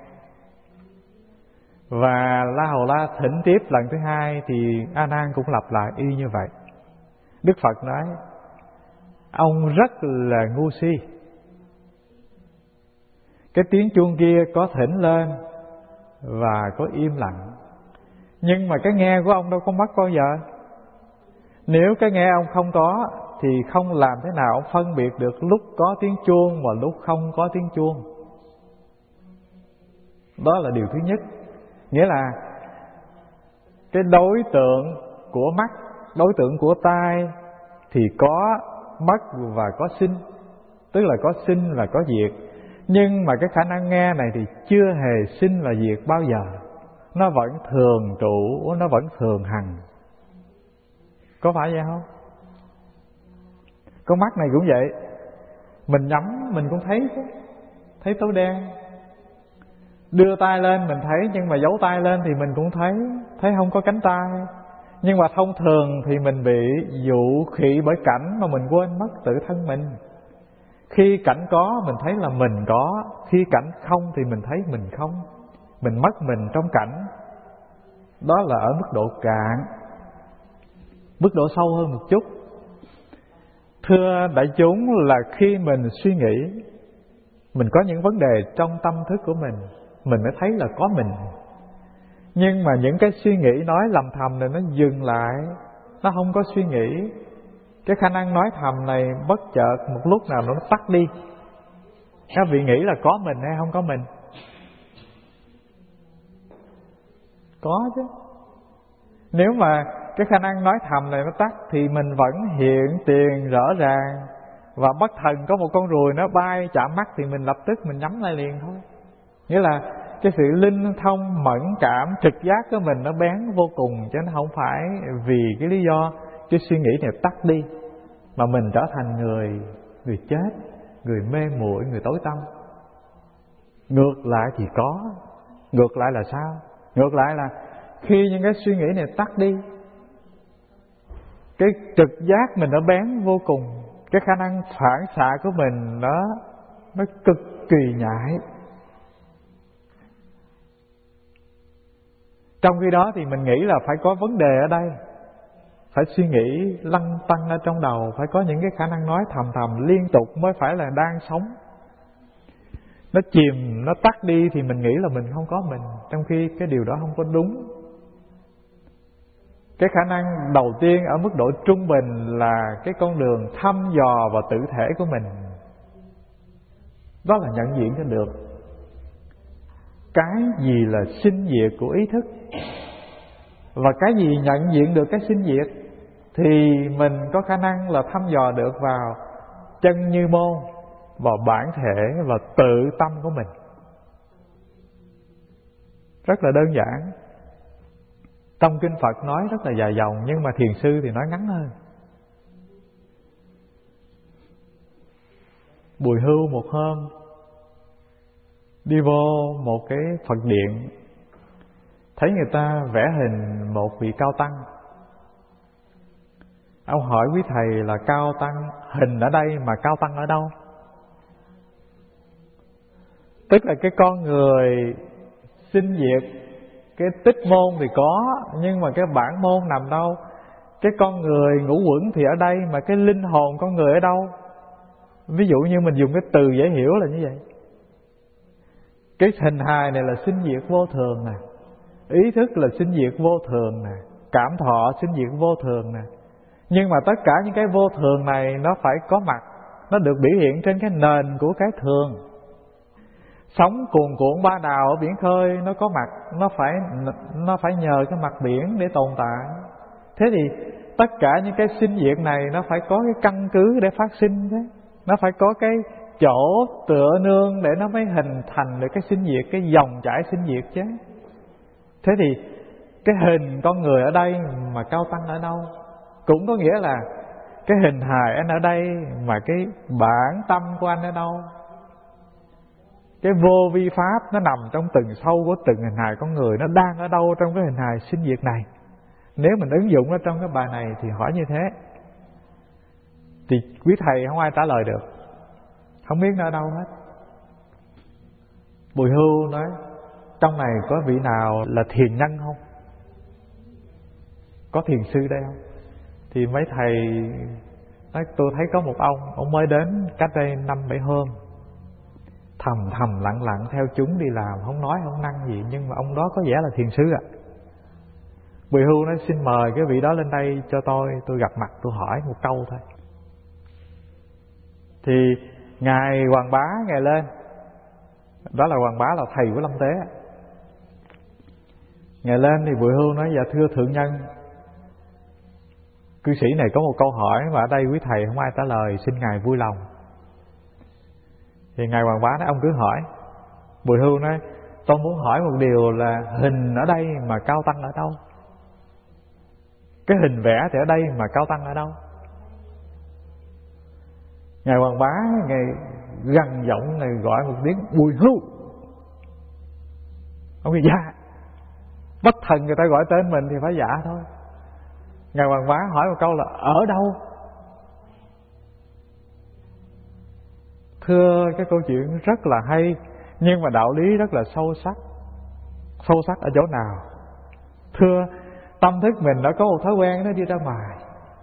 Và La Hầu La thỉnh tiếp lần thứ hai thì A Nan cũng lặp lại y như vậy. Đức Phật nói ông rất là ngu si. Cái tiếng chuông kia có thỉnh lên và có im lặng, nhưng mà cái nghe của ông đâu có mất bao giờ. Nếu cái nghe ông không có thì không làm thế nào ông phân biệt được lúc có tiếng chuông và lúc không có tiếng chuông. Đó là điều thứ nhất. Nghĩa là cái đối tượng của mắt, đối tượng của tai thì có mất và có sinh, tức là có sinh và có diệt. Nhưng mà cái khả năng nghe này thì chưa hề sinh và diệt bao giờ. Nó vẫn thường trụ, nó vẫn thường hằng. Có phải vậy không? Con mắt này cũng vậy. Mình nhắm mình cũng thấy chứ, thấy tối đen. Đưa tay lên mình thấy, nhưng mà giấu tay lên thì mình cũng thấy, thấy không có cánh tay. Nhưng mà thông thường thì mình bị dụ khị bởi cảnh mà mình quên mất tự thân mình. Khi cảnh có mình thấy là mình có, khi cảnh không thì mình thấy mình không. Mình mất mình trong cảnh. Đó là ở mức độ cạn. Mức độ sâu hơn một chút, thưa đại chúng, là khi mình suy nghĩ, mình có những vấn đề trong tâm thức của mình mới thấy là có mình. Nhưng mà những cái suy nghĩ nói lầm thầm này nó dừng lại, nó không có suy nghĩ. Cái khả năng nói thầm này bất chợt một lúc nào nó tắt đi. Các vị nghĩ là có mình hay không có mình? Có chứ. Nếu mà cái khả năng nói thầm này nó tắt thì mình vẫn hiện tiền rõ ràng. Và bất thần có một con ruồi nó bay chạm mắt thì mình lập tức mình nhắm lại liền thôi. Nghĩa là cái sự linh thông, mẫn cảm, trực giác của mình nó bén vô cùng. Chứ nó không phải vì cái lý do cái suy nghĩ này tắt đi mà mình trở thành người chết, người mê muội, người tối tăm. Ngược lại thì có. Ngược lại là sao? Ngược lại là khi những cái suy nghĩ này tắt đi, cái trực giác mình nó bén vô cùng. Cái khả năng phản xạ của mình nó cực kỳ nhạy. Trong khi đó thì mình nghĩ là phải có vấn đề ở đây, phải suy nghĩ lăn tăn ở trong đầu, phải có những cái khả năng nói thầm thầm liên tục mới phải là đang sống. Nó chìm, nó tắt đi thì mình nghĩ là mình không có mình, trong khi cái điều đó không có đúng. Cái khả năng đầu tiên ở mức độ trung bình là cái con đường thăm dò vào tự thể của mình. Đó là nhận diện cho được cái gì là sinh diệt của ý thức, và cái gì nhận diện được cái sinh diệt thì mình có khả năng là thăm dò được vào chân như môn, vào bản thể và tự tâm của mình. Rất là đơn giản. Trong kinh Phật nói rất là dài dòng, nhưng mà thiền sư thì nói ngắn hơn. Bùi Hưu một hôm đi vô một cái Phật điện, thấy người ta vẽ hình một vị cao tăng. Ông hỏi quý thầy là cao tăng hình ở đây mà cao tăng ở đâu? Tức là cái con người sinh diệt, cái tích môn thì có, nhưng mà cái bản môn nằm đâu? Cái con người ngũ uẩn thì ở đây, mà cái linh hồn con người ở đâu? Ví dụ như mình dùng cái từ dễ hiểu là như vậy. Cái hình hài này là sinh diệt vô thường nè, ý thức là sinh diệt vô thường nè, cảm thọ sinh diệt vô thường nè. Nhưng mà tất cả những cái vô thường này nó phải có mặt, nó được biểu hiện trên cái nền của cái thường. Sóng cuồn cuộn ba đào ở biển khơi nó có mặt, nó phải nhờ cái mặt biển để tồn tại. Thế thì tất cả những cái sinh diệt này nó phải có cái căn cứ để phát sinh chứ. Nó phải có cái chỗ tựa nương để nó mới hình thành được cái sinh diệt, cái dòng chảy sinh diệt chứ. Thế thì cái hình con người ở đây mà cao tăng ở đâu? Cũng có nghĩa là cái hình hài anh ở đây mà cái bản tâm của anh ở đâu? Cái vô vi pháp nó nằm trong từng sâu của từng hình hài con người, nó đang ở đâu trong cái hình hài sinh diệt này? Nếu mình ứng dụng nó trong cái bài này thì hỏi như thế, thì quý thầy không ai trả lời được, không biết nó ở đâu hết. Bùi Hưu nói trong này có vị nào là thiền nhân không? Có thiền sư đây không? Thì mấy thầy nói tôi thấy có một ông mới đến cách đây 5-7 hôm, thầm lặng lặng theo chúng đi làm, không nói không năng gì, nhưng mà ông đó có vẻ là thiền sư ạ. Bùi Hưu nói xin mời cái vị đó lên đây cho tôi gặp mặt, tôi hỏi một câu thôi. Thì ngài Hoàng Bá ngài lên, đó là Hoàng Bá là thầy của Lâm Tế. Ngài lên thì Bùi Hưu nói dạ thưa thượng nhân, cư sĩ này có một câu hỏi mà ở đây quý thầy không ai trả lời, xin ngài vui lòng. Thì ngài Hoàng Bá nói ông cứ hỏi. Bùi Hưu nói tôi muốn hỏi một điều là hình ở đây mà cao tăng ở đâu? Cái hình vẽ thì ở đây mà cao tăng ở đâu? Ngài Hoàng Bá ngài gằn giọng này gọi một tiếng Bùi Hưu. Ông nói dạ, bất thần người ta gọi tên mình thì phải dạ thôi. Ngài Hoàng Bá hỏi một câu là ở đâu? Thưa, cái câu chuyện rất là hay, nhưng mà đạo lý rất là sâu sắc. Sâu sắc ở chỗ nào? Thưa, tâm thức mình đã có một thói quen nó đi ra ngoài.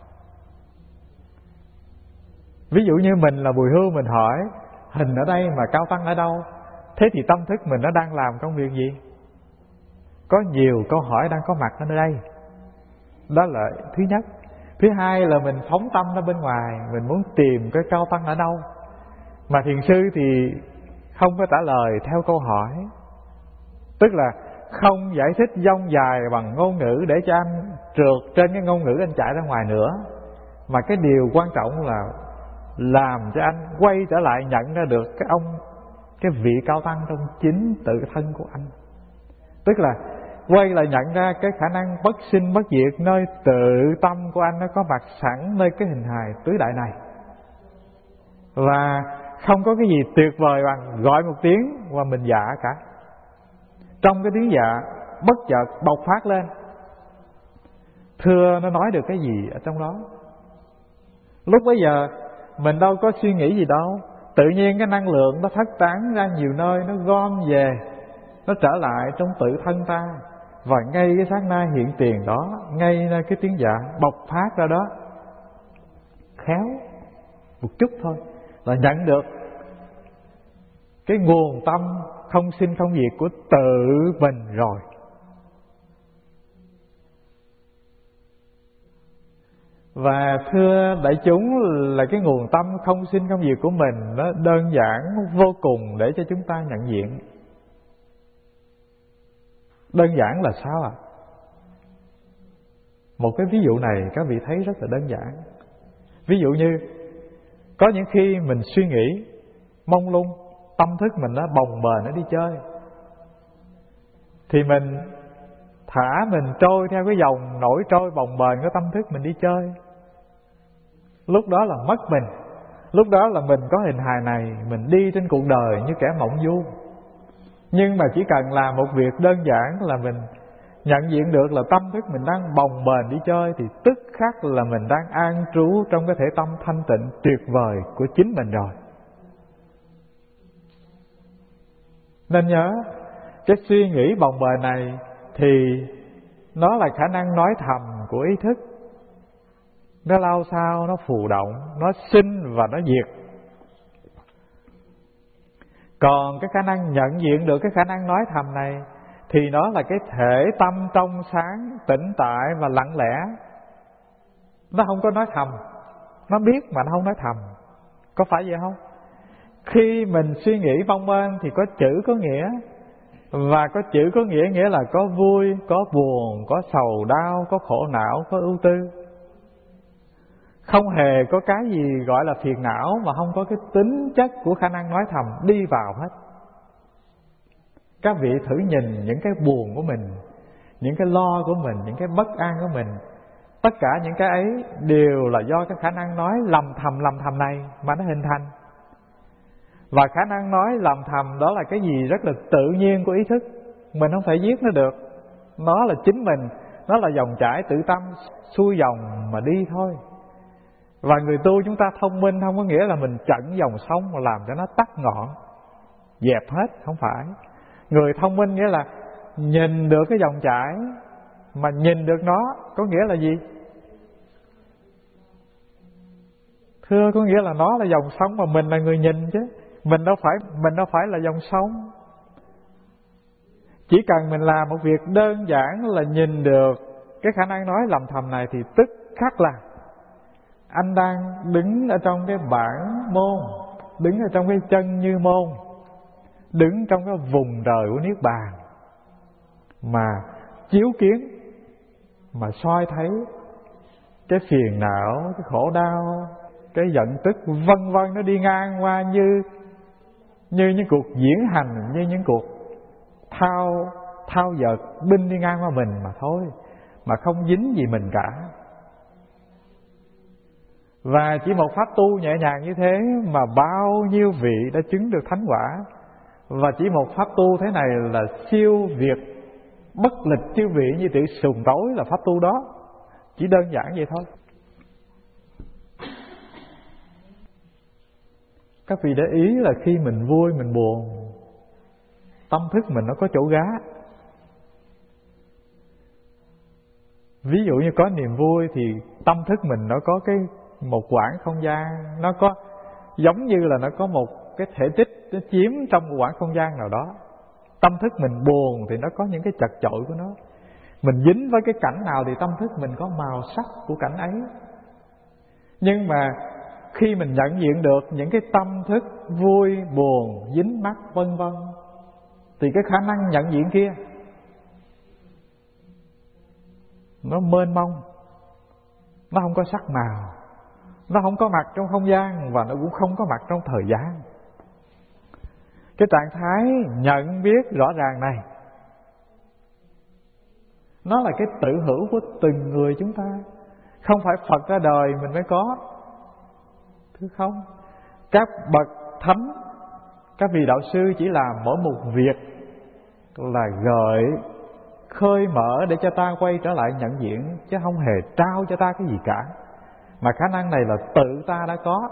Ví dụ như mình là Bùi Hưu, mình hỏi hình ở đây mà cao tăng ở đâu? Thế thì tâm thức mình nó đang làm công việc gì? Có nhiều câu hỏi đang có mặt ở đây. Đó là thứ nhất. Thứ hai là mình phóng tâm ra bên ngoài, mình muốn tìm cái cao tăng ở đâu. Mà thiền sư thì không có trả lời theo câu hỏi, tức là không giải thích dông dài bằng ngôn ngữ để cho anh trượt trên cái ngôn ngữ anh chạy ra ngoài nữa. Mà cái điều quan trọng là làm cho anh quay trở lại nhận ra được cái vị cao tăng trong chính tự thân của anh. Tức là quay lại nhận ra cái khả năng bất sinh bất diệt nơi tự tâm của anh nó có mặt sẵn nơi cái hình hài tứ đại này. Và không có cái gì tuyệt vời bằng gọi một tiếng và mình dạ cả. Trong cái tiếng dạ bất chợt bộc phát lên. Thưa, nó nói được cái gì ở trong đó? Lúc bấy giờ mình đâu có suy nghĩ gì đâu, tự nhiên cái năng lượng nó phát tán ra nhiều nơi, nó gom về, nó trở lại trong tự thân ta. Và ngay cái sát na hiện tiền đó, ngay nơi cái tiếng dạ bộc phát ra đó, khéo một chút thôi là nhận được cái nguồn tâm không sinh không diệt của tự mình rồi. Và thưa đại chúng, là cái nguồn tâm không sinh không diệt của mình nó đơn giản vô cùng để cho chúng ta nhận diện. Đơn giản là sao ạ? Một cái ví dụ này các vị thấy rất là đơn giản. Ví dụ như có những khi mình suy nghĩ mông lung, tâm thức mình nó bồng bềnh nó đi chơi, thì mình thả mình trôi theo cái dòng nổi trôi bồng bềnh của tâm thức mình đi chơi. Lúc đó là mất mình. Lúc đó là mình có hình hài này, mình đi trên cuộc đời như kẻ mộng du. Nhưng mà chỉ cần làm một việc đơn giản là mình nhận diện được là tâm thức mình đang bồng bềnh đi chơi, thì tức khắc là mình đang an trú trong cái thể tâm thanh tịnh tuyệt vời của chính mình rồi. Nên nhớ, cái suy nghĩ bồng bềnh này thì nó là khả năng nói thầm của ý thức. Nó lao sao, nó phù động, nó sinh và nó diệt. Còn cái khả năng nhận diện được cái khả năng nói thầm này thì nó là cái thể tâm trong sáng, tĩnh tại và lặng lẽ. Nó không có nói thầm, nó biết mà nó không nói thầm. Có phải vậy không? Khi mình suy nghĩ vong vân thì có chữ có nghĩa. Và có chữ có nghĩa là có vui, có buồn, có sầu đau, có khổ não, có ưu tư. Không hề có cái gì gọi là phiền não mà không có cái tính chất của khả năng nói thầm đi vào hết. Các vị thử nhìn những cái buồn của mình, những cái lo của mình, những cái bất an của mình. Tất cả những cái ấy đều là do cái khả năng nói lầm thầm này mà nó hình thành. Và khả năng nói lầm thầm đó là cái gì rất là tự nhiên của ý thức. Mình không thể giết nó được. Nó là chính mình, nó là dòng chảy tự tâm xuôi dòng mà đi thôi. Và người tu chúng ta thông minh không có nghĩa là mình chặn dòng sông mà làm cho nó tắt ngọn, dẹp hết, không phải. Người thông minh nghĩa là nhìn được cái dòng chảy, mà nhìn được nó có nghĩa là gì? Thưa, có nghĩa là nó là dòng sông mà mình là người nhìn chứ. Mình đâu phải là dòng sông. Chỉ cần mình làm một việc đơn giản là nhìn được cái khả năng nói lầm thầm này thì tức khắc là anh đang đứng ở trong cái bản môn, đứng ở trong cái chân như môn, đứng trong cái vùng trời của Niết Bàn, mà chiếu kiến, mà soi thấy cái phiền não, cái khổ đau, cái giận tức vân vân nó đi ngang qua như những cuộc diễn hành, như những cuộc thao dợt binh đi ngang qua mình mà thôi, mà không dính gì mình cả. Và chỉ một pháp tu nhẹ nhàng như thế mà bao nhiêu vị đã chứng được thánh quả. Và chỉ một pháp tu thế này là siêu việt bất lịch chư vị như tỷ Sùng Tối là pháp tu đó. Chỉ đơn giản vậy thôi. Các vị để ý là khi mình vui, mình buồn, tâm thức mình nó có chỗ gá. Ví dụ như có niềm vui thì tâm thức mình nó có một quãng không gian, nó có giống như là nó có một cái thể tích nó chiếm trong một quãng không gian nào đó. Tâm thức mình buồn thì nó có những cái chật chội của nó. Mình dính với cái cảnh nào thì tâm thức mình có màu sắc của cảnh ấy. Nhưng mà khi mình nhận diện được những cái tâm thức vui, buồn, dính mắc vân vân thì cái khả năng nhận diện kia nó mênh mông, nó không có sắc màu, nó không có mặt trong không gian và nó cũng không có mặt trong thời gian. Cái trạng thái nhận biết rõ ràng này nó là cái tự hữu của từng người chúng ta. Không phải Phật ra đời mình mới có. Thứ không, các bậc thánh, các vị đạo sư chỉ làm mỗi một việc là gợi khơi mở để cho ta quay trở lại nhận diện, chứ không hề trao cho ta cái gì cả. Mà khả năng này là tự ta đã có.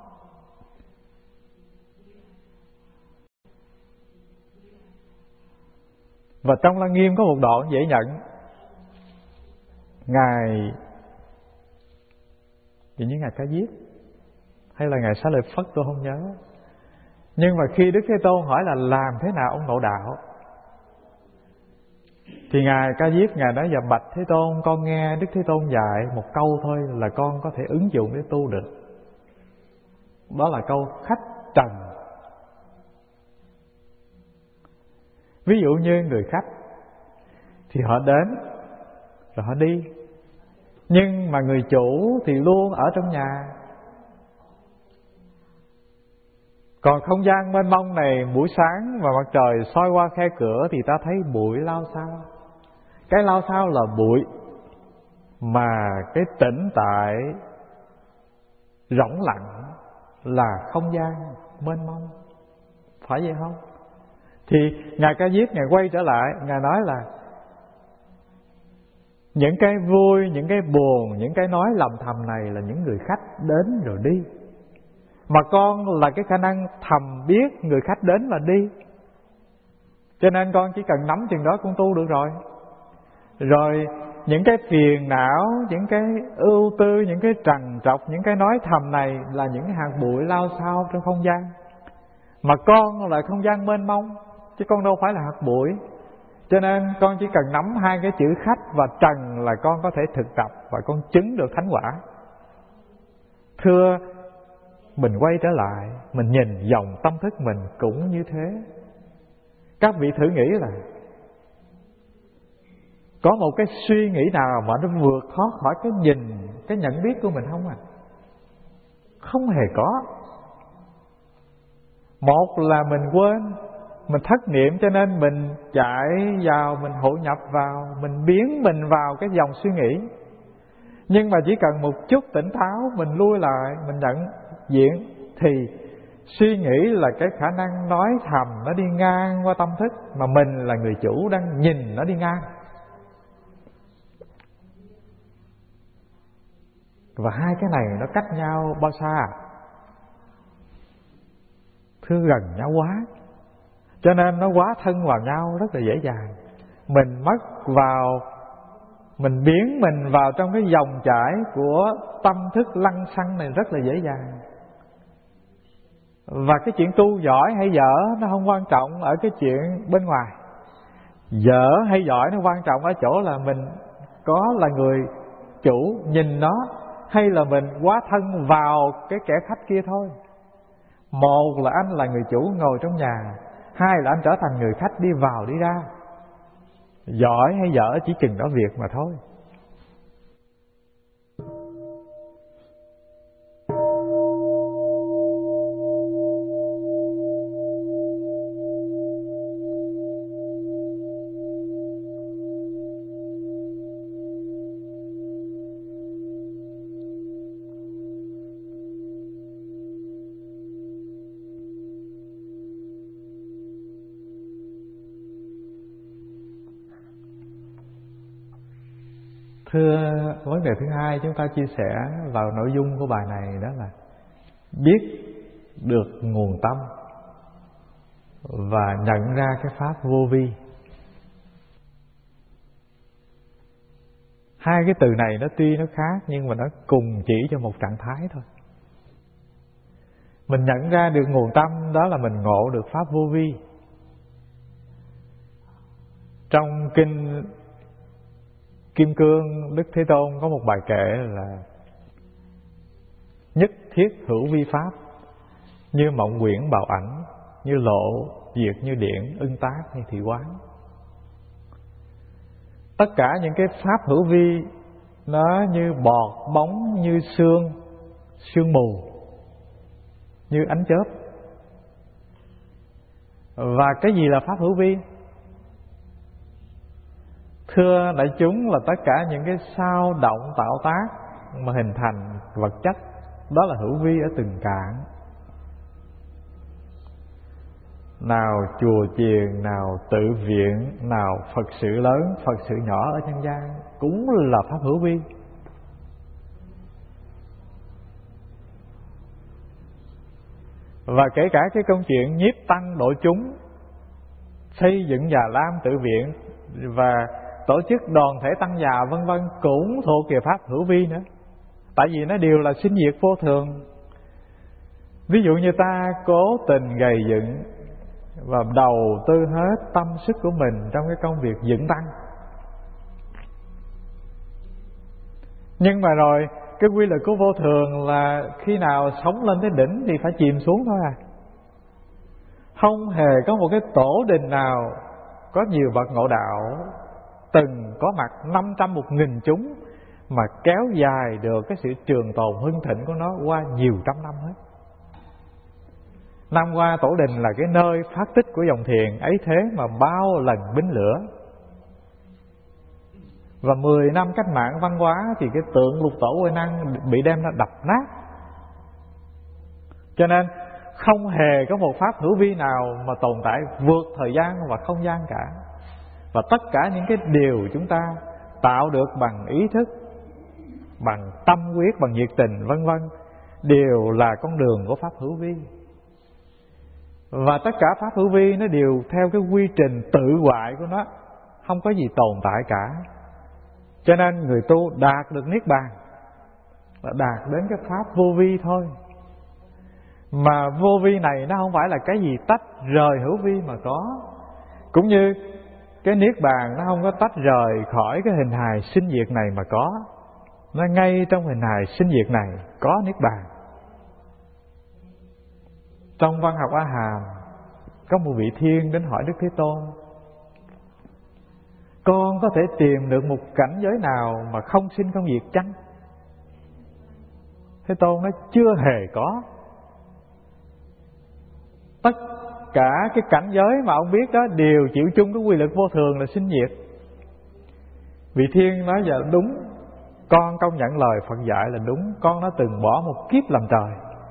Và trong Lăng Nghiêm có một đoạn dễ nhận. Ngài Ca Diếp hay là Ngài Xá Lợi Phất tôi không nhớ. Nhưng mà khi Đức Thế Tôn hỏi là làm thế nào ông ngộ đạo, thì Ngài Ca Diếp Ngài nói: dạ bạch Thế Tôn, con nghe Đức Thế Tôn dạy một câu thôi là con có thể ứng dụng để tu được. Đó là câu khách trần. Ví dụ như người khách thì họ đến rồi họ đi, nhưng mà người chủ thì luôn ở trong nhà. Còn không gian mênh mông này, buổi sáng và mặt trời soi qua khe cửa thì ta thấy bụi lao xao. Cái lao xao là bụi, mà cái tĩnh tại rỗng lặng là không gian mênh mông. Phải vậy không? Thì Ngài Ca Diếp Ngài quay trở lại, Ngài nói là những cái vui, những cái buồn, những cái nói lầm thầm này là những người khách đến rồi đi. Mà con là cái khả năng thầm biết người khách đến là đi. Cho nên con chỉ cần nắm chừng đó con tu được rồi. Rồi những cái phiền não, những cái ưu tư, những cái trằn trọc, những cái nói thầm này là những cái hạt bụi lao xao trong không gian. Mà con là không gian mênh mông, chứ con đâu phải là hạt bụi. Cho nên con chỉ cần nắm hai cái chữ khách và trần là con có thể thực tập và con chứng được thánh quả. Thưa, mình quay trở lại, mình nhìn dòng tâm thức mình cũng như thế. Các vị thử nghĩ là có một cái suy nghĩ nào mà nó vượt thoát khỏi cái nhìn, cái nhận biết của mình không à? Không hề có. Một là mình quên, mình thất niệm, cho nên mình chạy vào, mình hội nhập vào, mình biến mình vào cái dòng suy nghĩ. Nhưng mà chỉ cần một chút tỉnh táo, mình lui lại, mình nhận diện, thì suy nghĩ là cái khả năng nói thầm nó đi ngang qua tâm thức, mà mình là người chủ đang nhìn nó đi ngang. Và hai cái này nó cách nhau bao xa? Thưa, gần nhau quá. Cho nên nó quá thân vào nhau rất là dễ dàng. Mình mất vào, mình biến mình vào trong cái dòng chảy của tâm thức lăng xăng này rất là dễ dàng. Và cái chuyện tu giỏi hay dở nó không quan trọng ở cái chuyện bên ngoài. Dở hay giỏi nó quan trọng ở chỗ là mình có là người chủ nhìn nó, hay là mình quá thân vào cái kẻ khách kia thôi. Một là anh là người chủ ngồi trong nhà, hai là anh trở thành người khách đi vào đi ra. Giỏi hay dở chỉ chừng đó việc mà thôi. Thưa, vấn đề thứ hai chúng ta chia sẻ vào nội dung của bài này đó là biết được nguồn tâm và nhận ra cái pháp vô vi. Hai cái từ này nó tuy nó khác nhưng mà nó cùng chỉ cho một trạng thái thôi. Mình nhận ra được nguồn tâm đó là mình ngộ được pháp vô vi. Trong kinh Kim Cương, Đức Thế Tôn có một bài kệ là nhất thiết hữu vi pháp, như mộng quyển bào ảnh, như lộ diệt như điện, ưng tác hay thị quán. Tất cả những cái pháp hữu vi nó như bọt, bóng, như sương, sương mù, như ánh chớp. Và cái gì là pháp hữu vi? Thưa đại chúng, là tất cả những cái sao động tạo tác mà hình thành vật chất, đó là hữu vi ở từng cạn. Nào chùa chiền, nào tự viện, nào Phật sự lớn, Phật sự nhỏ ở nhân gian cũng là pháp hữu vi. Và kể cả cái câu chuyện nhiếp tăng độ chúng, xây dựng già lam tự viện và tổ chức đoàn thể tăng già vân vân cũng thuộc về pháp hữu vi nữa. Tại vì nó đều là sinh diệt vô thường. Ví dụ như ta cố tình gầy dựng và đầu tư hết tâm sức của mình trong cái công việc dựng tăng, nhưng mà rồi cái quy luật của vô thường là khi nào sống lên tới đỉnh thì phải chìm xuống thôi à. Không hề có một cái tổ đình nào có nhiều bậc ngộ đạo từng có mặt 500-1000 chúng mà kéo dài được cái sự trường tồn hưng thịnh của nó qua nhiều trăm năm hết. Năm qua tổ đình là cái nơi phát tích của dòng thiền, ấy thế mà bao lần bính lửa. Và 10 năm cách mạng văn hóa thì cái tượng Lục Tổ Huệ Năng bị đem ra đập nát. Cho nên không hề có một pháp hữu vi nào mà tồn tại vượt thời gian và không gian cả. Và tất cả những cái điều chúng ta tạo được bằng ý thức, bằng tâm quyết, bằng nhiệt tình vân vân, đều là con đường của pháp hữu vi. Và tất cả pháp hữu vi nó đều theo cái quy trình tự hoại của nó, không có gì tồn tại cả. Cho nên người tu đạt được niết bàn là đạt đến cái pháp vô vi thôi. Mà vô vi này nó không phải là cái gì tách rời hữu vi mà có. Cũng như cái niết bàn nó không có tách rời khỏi cái hình hài sinh diệt này mà có. Nó ngay trong hình hài sinh diệt này có niết bàn. Trong văn học A Hàm có một vị thiên đến hỏi Đức Thế Tôn: con có thể tìm được một cảnh giới nào mà không sinh không diệt chăng? Thế Tôn nói chưa hề có. Tất cả cái cảnh giới mà ông biết đó đều chịu chung cái quy luật vô thường là sinh diệt. Vị thiên nói: dạ đúng, con công nhận lời Phật dạy là đúng. Con đã từng bỏ một kiếp làm trời,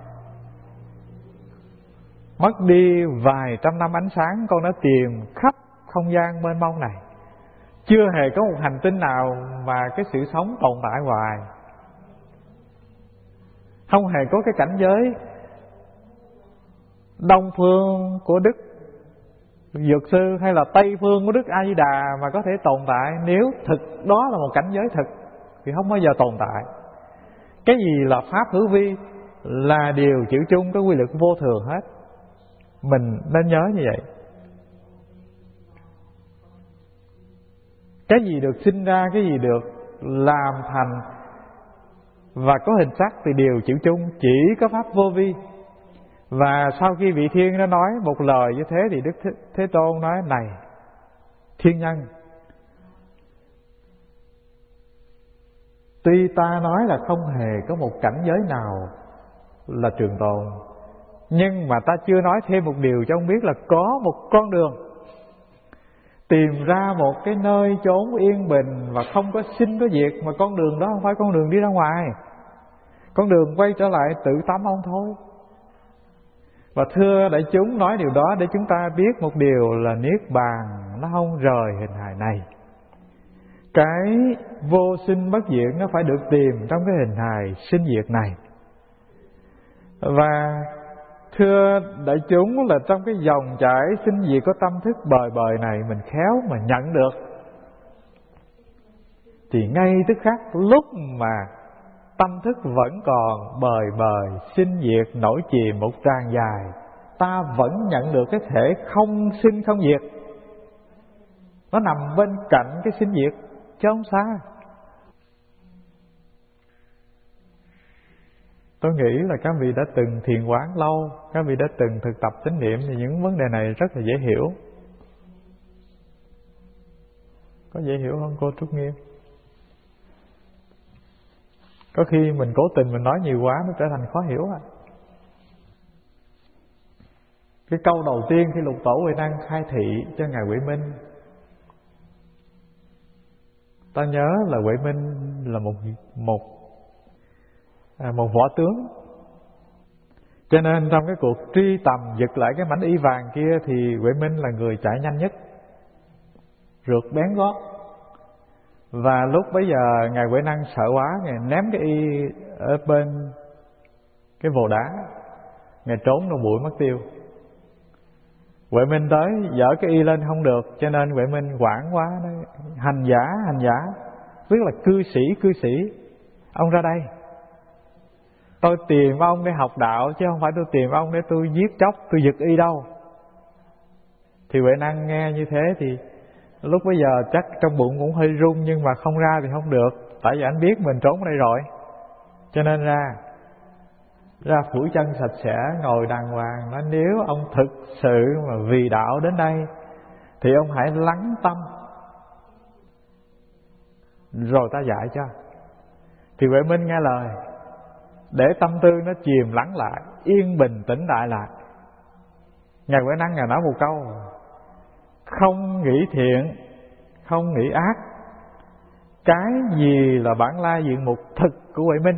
mất đi vài trăm năm ánh sáng, con đã tìm khắp không gian mênh mông này. Chưa hề có một hành tinh nào mà cái sự sống tồn tại hoài. Không hề có cái cảnh giới Đông phương của Đức Dược Sư hay là Tây phương của Đức A Di Đà mà có thể tồn tại. Nếu thực đó là một cảnh giới thực thì không bao giờ tồn tại. Cái gì là pháp hữu vi là đều chịu chung cái quy luật vô thường hết. Mình nên nhớ như vậy. Cái gì được sinh ra, cái gì được làm thành và có hình sắc thì đều chịu chung, chỉ có pháp vô vi. Và sau khi vị thiên nó nói một lời như thế thì Đức Thế Tôn nói: này thiên nhân, tuy ta nói là không hề có một cảnh giới nào là trường tồn, nhưng mà ta chưa nói thêm một điều cho ông biết là có một con đường tìm ra một cái nơi chốn yên bình và không có sinh có diệt. Mà con đường đó không phải con đường đi ra ngoài, con đường quay trở lại tự tánh ông thôi. Và thưa đại chúng, nói điều đó để chúng ta biết một điều là niết bàn nó không rời hình hài này. Cái vô sinh bất diệt nó phải được tìm trong cái hình hài sinh diệt này. Và thưa đại chúng là trong cái dòng chảy sinh diệt có tâm thức bời bời này, mình khéo mà nhận được thì ngay tức khắc lúc mà tâm thức vẫn còn bời bời sinh diệt nổi chìm một tràng dài, ta vẫn nhận được cái thể không sinh không diệt. Nó nằm bên cạnh cái sinh diệt chứ không xa. Tôi nghĩ là các vị đã từng thiền quán lâu, các vị đã từng thực tập chánh niệm thì những vấn đề này rất là dễ hiểu. Có dễ hiểu không cô Trúc Nghiêm? Có khi mình cố tình mình nói nhiều quá nó trở thành khó hiểu à. Cái câu đầu tiên khi Lục Tổ Huệ Năng khai thị cho Ngài Huệ Minh, ta nhớ là Huệ Minh là một võ tướng, cho nên trong cái cuộc truy tầm giật lại cái mảnh y vàng kia thì Huệ Minh là người chạy nhanh nhất, rượt bén gót. Và lúc bấy giờ Ngài Huệ Năng sợ quá, Ngài ném cái y ở bên cái vồ đá, Ngài trốn trong bụi mất tiêu. Huệ Minh tới dỡ cái y lên không được, cho nên Huệ Minh hoảng quá, nói, hành giả, biết là cư sĩ, ông ra đây. Tôi tìm ông để học đạo chứ không phải tôi tìm ông để tôi giết chóc, tôi giật y đâu. Thì Huệ Năng nghe như thế thì lúc bấy giờ chắc trong bụng cũng hơi run, nhưng mà không ra thì không được, tại vì anh biết mình trốn ở đây rồi. Cho nên ra phủi chân sạch sẽ, ngồi đàng hoàng, nói nếu ông thực sự mà vì đạo đến đây thì ông hãy lắng tâm rồi ta dạy cho. Thì Huệ Minh nghe lời, để tâm tư nó chìm lắng lại, yên bình tĩnh đại lại. Ngài Huệ Năng Ngài nói một câu: không nghĩ thiện, không nghĩ ác, cái gì là bản lai diện mục thực của Huệ Minh.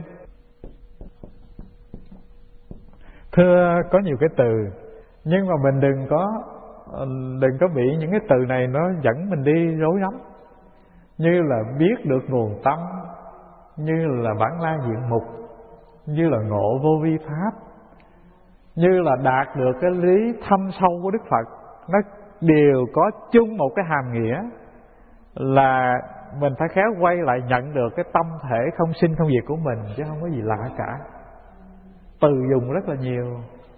Thưa, có nhiều cái từ, nhưng mà mình đừng có bị những cái từ này nó dẫn mình đi rối rắm. Như là biết được nguồn tâm, như là bản lai diện mục, như là ngộ vô vi pháp, như là đạt được cái lý thâm sâu của Đức Phật. Nó đều có chung một cái hàm nghĩa là mình phải khéo quay lại nhận được cái tâm thể không sinh không diệt của mình, chứ không có gì lạ cả. Từ dùng rất là nhiều,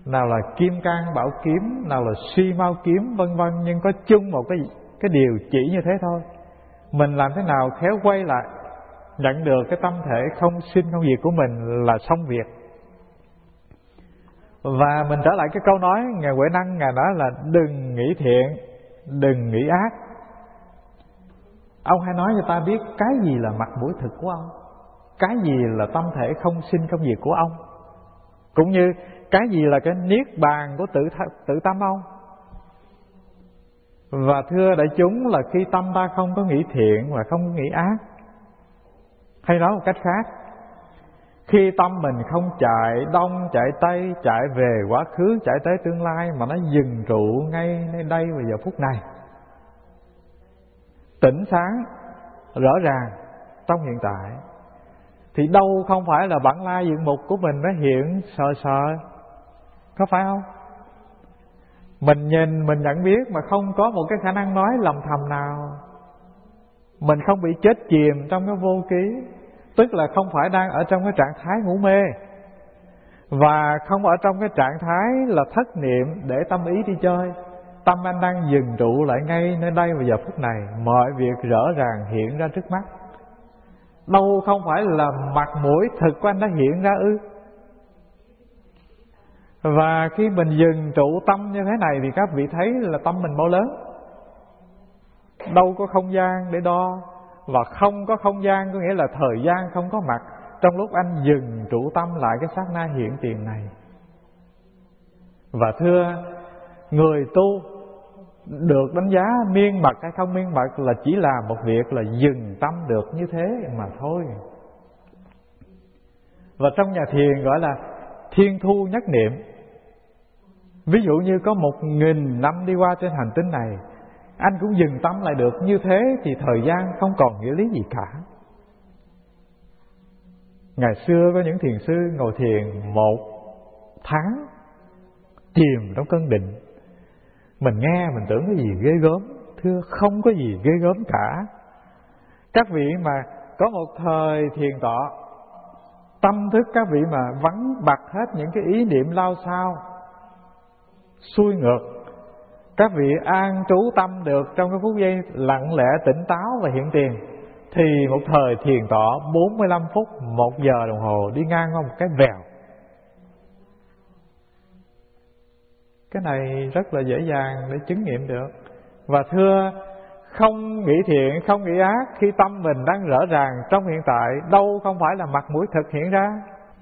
nào là kim cang bảo kiếm, nào là suy mau kiếm, vân vân. Nhưng có chung một cái điều chỉ như thế thôi. Mình làm thế nào khéo quay lại, nhận được cái tâm thể không sinh không diệt của mình là xong việc. Và mình trở lại cái câu nói Ngài Huệ Năng, Ngài nói là đừng nghĩ thiện, đừng nghĩ ác. Ông hãy nói cho ta biết cái gì là mặt mũi thực của ông, cái gì là tâm thể không sinh không diệt của ông, cũng như cái gì là cái niết bàn của tự tâm ông. Và thưa đại chúng, là khi tâm ta không có nghĩ thiện và không có nghĩ ác, hay nói một cách khác, khi tâm mình không chạy đông chạy tây, chạy về quá khứ, chạy tới tương lai, mà nó dừng trụ ngay nơi đây và giờ phút này, tỉnh sáng rõ ràng trong hiện tại, thì đâu không phải là bản lai diện mục của mình nó hiện sờ, có phải không? Mình nhìn, mình nhận biết mà không có một cái khả năng nói lầm thầm nào. Mình không bị chết chìm trong cái vô ký, tức là không phải đang ở trong cái trạng thái ngủ mê, và không ở trong cái trạng thái là thất niệm để tâm ý đi chơi. Tâm anh đang dừng trụ lại ngay nơi đây và giờ phút này, mọi việc rõ ràng hiện ra trước mắt. Đâu không phải là mặt mũi thực của anh đã hiện ra ư? Và khi mình dừng trụ tâm như thế này thì các vị thấy là tâm mình bao lớn. Đâu có không gian để đo, và không có không gian có nghĩa là thời gian không có mặt trong lúc anh dừng trụ tâm lại cái sát na hiện tiền này. Và thưa, người tu được đánh giá miên mật hay không miên mật là chỉ là một việc là dừng tâm được như thế mà thôi. Và trong nhà thiền gọi là thiên thu nhất niệm. Ví dụ như có 1000 năm đi qua trên hành tinh này, anh cũng dừng tâm lại được như thế thì thời gian không còn nghĩa lý gì cả. Ngày xưa có những thiền sư ngồi thiền 1 tháng chìm trong cơn định. Mình nghe mình tưởng cái gì ghê gớm. Thưa, không có gì ghê gớm cả. Các vị mà có một thời thiền tọa, tâm thức các vị mà vắng bặt hết những cái ý niệm lao xao xuôi ngược, các vị an trú tâm được trong cái phút giây lặng lẽ tỉnh táo và hiện tiền, thì một thời thiền tọa 45 phút 1 giờ đồng hồ đi ngang qua một cái vèo. Cái này rất là dễ dàng để chứng nghiệm được. Và thưa, không nghĩ thiện, không nghĩ ác khi tâm mình đang rõ ràng trong hiện tại, đâu không phải là mặt mũi thực hiện ra.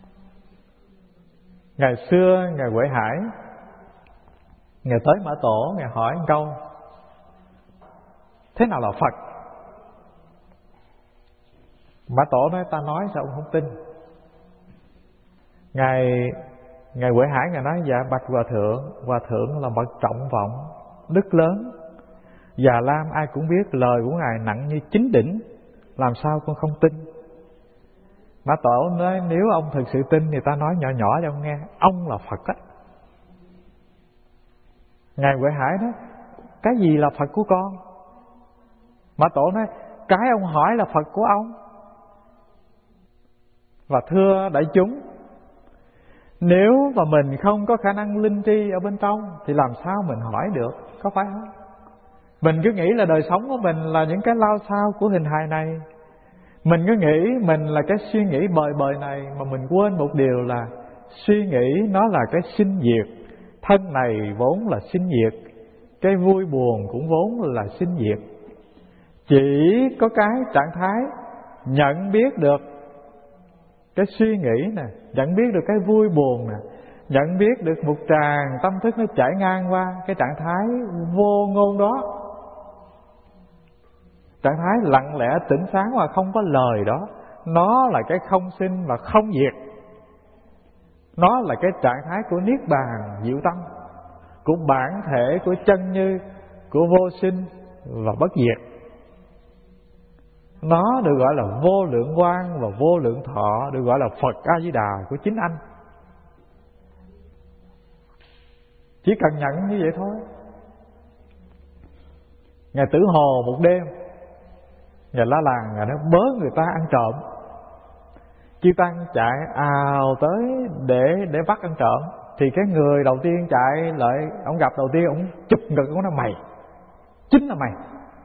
Ngày xưa Ngài Huệ Hải, Ngài tới Mã Tổ, Ngài hỏi một câu: thế nào là Phật? Mã Tổ nói: ta nói sao ông không tin? Ngài Huệ Hải Ngài nói: dạ bạch Hòa thượng là bậc trọng vọng, đức lớn, Già Lam ai cũng biết lời của Ngài nặng như 9 đỉnh, làm sao con không tin? Mã Tổ nói: nếu ông thực sự tin thì ta nói nhỏ nhỏ cho ông nghe, ông là Phật á. Ngài Huệ Hải nói: cái gì là Phật của con? Mã Tổ nói: cái ông hỏi là Phật của ông. Và thưa đại chúng, nếu mà mình không có khả năng linh tri ở bên trong thì làm sao mình hỏi được, có phải không? Mình cứ nghĩ là đời sống của mình là những cái lao xao của hình hài này. Mình cứ nghĩ mình là cái suy nghĩ bời bời này, mà mình quên một điều là suy nghĩ nó là cái sinh diệt. Thân này vốn là sinh diệt, cái vui buồn cũng vốn là sinh diệt. Chỉ có cái trạng thái nhận biết được cái suy nghĩ nè, nhận biết được cái vui buồn nè, nhận biết được một tràng tâm thức nó chảy ngang qua cái trạng thái vô ngôn đó, trạng thái lặng lẽ tỉnh sáng mà không có lời đó, nó là cái không sinh và không diệt. Nó là cái trạng thái của niết bàn diệu tâm, của bản thể, của chân như, của vô sinh và bất diệt. Nó được gọi là vô lượng quang và vô lượng thọ, được gọi là Phật A Di Đà của chính anh. Chỉ cần nhận như vậy thôi. Ngài Tử Hồ một đêm, Ngài la làng, Ngài nói bớ người ta ăn trộm. Chư tăng chạy ào tới để bắt ăn trộm, Thì cái người đầu tiên chạy lại, ông gặp đầu tiên, ông chụp ngực, ông nói mày, chính là mày.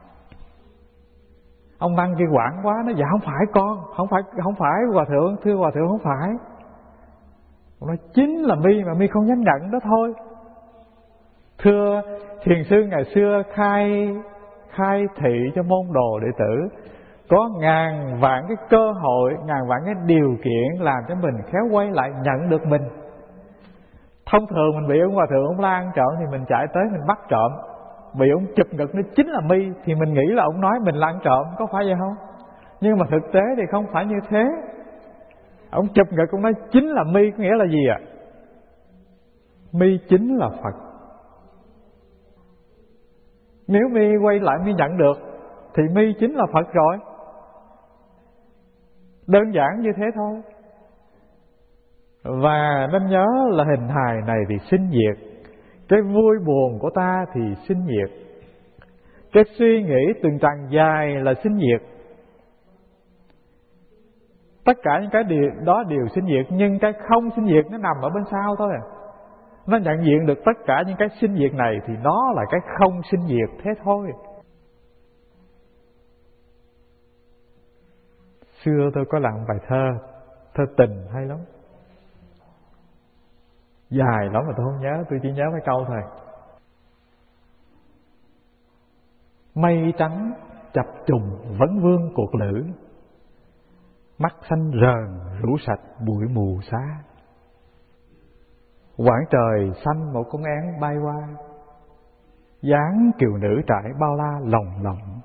Ông Tăng kia quảng quá, nói dạ không phải con, không phải hòa thượng, thưa hòa thượng không phải. Ông nói chính là mi, mà mi không dám nhận đó thôi. Thưa thiền sư ngày xưa khai thị cho môn đồ đệ tử, có ngàn vạn cái cơ hội, ngàn vạn cái điều kiện làm cho mình khéo quay lại nhận được mình. Thông thường mình bị ông hòa thượng ông la ăn trộm thì mình chạy tới mình bắt trộm, bị ông chụp ngực nó chính là mi thì mình nghĩ là ông nói mình là ăn trộm, có phải vậy không? Nhưng mà thực tế thì không phải như thế. Ông chụp ngực ông nói chính là mi, có nghĩa là gì ạ? Mi chính là Phật. Nếu mi quay lại mi nhận được thì mi chính là Phật rồi. Đơn giản như thế thôi. Và nên nhớ là hình hài này thì sinh diệt, cái vui buồn của ta thì sinh diệt, cái suy nghĩ từng tràng dài là sinh diệt. Tất cả những cái điều đó đều sinh diệt, nhưng cái không sinh diệt nó nằm ở bên sau thôi. Nó nhận diện được tất cả những cái sinh diệt này thì nó là cái không sinh diệt thế thôi. Xưa tôi có làm bài thơ tình hay lắm, dài lắm mà tôi không nhớ, tôi chỉ nhớ mấy câu thôi. Mây trắng chập trùng vấn vương cuộc lữ, mắt xanh rờn rủ sạch bụi mù xá. Quảng trời xanh một con én bay qua, dáng kiều nữ trải bao la lồng lộng.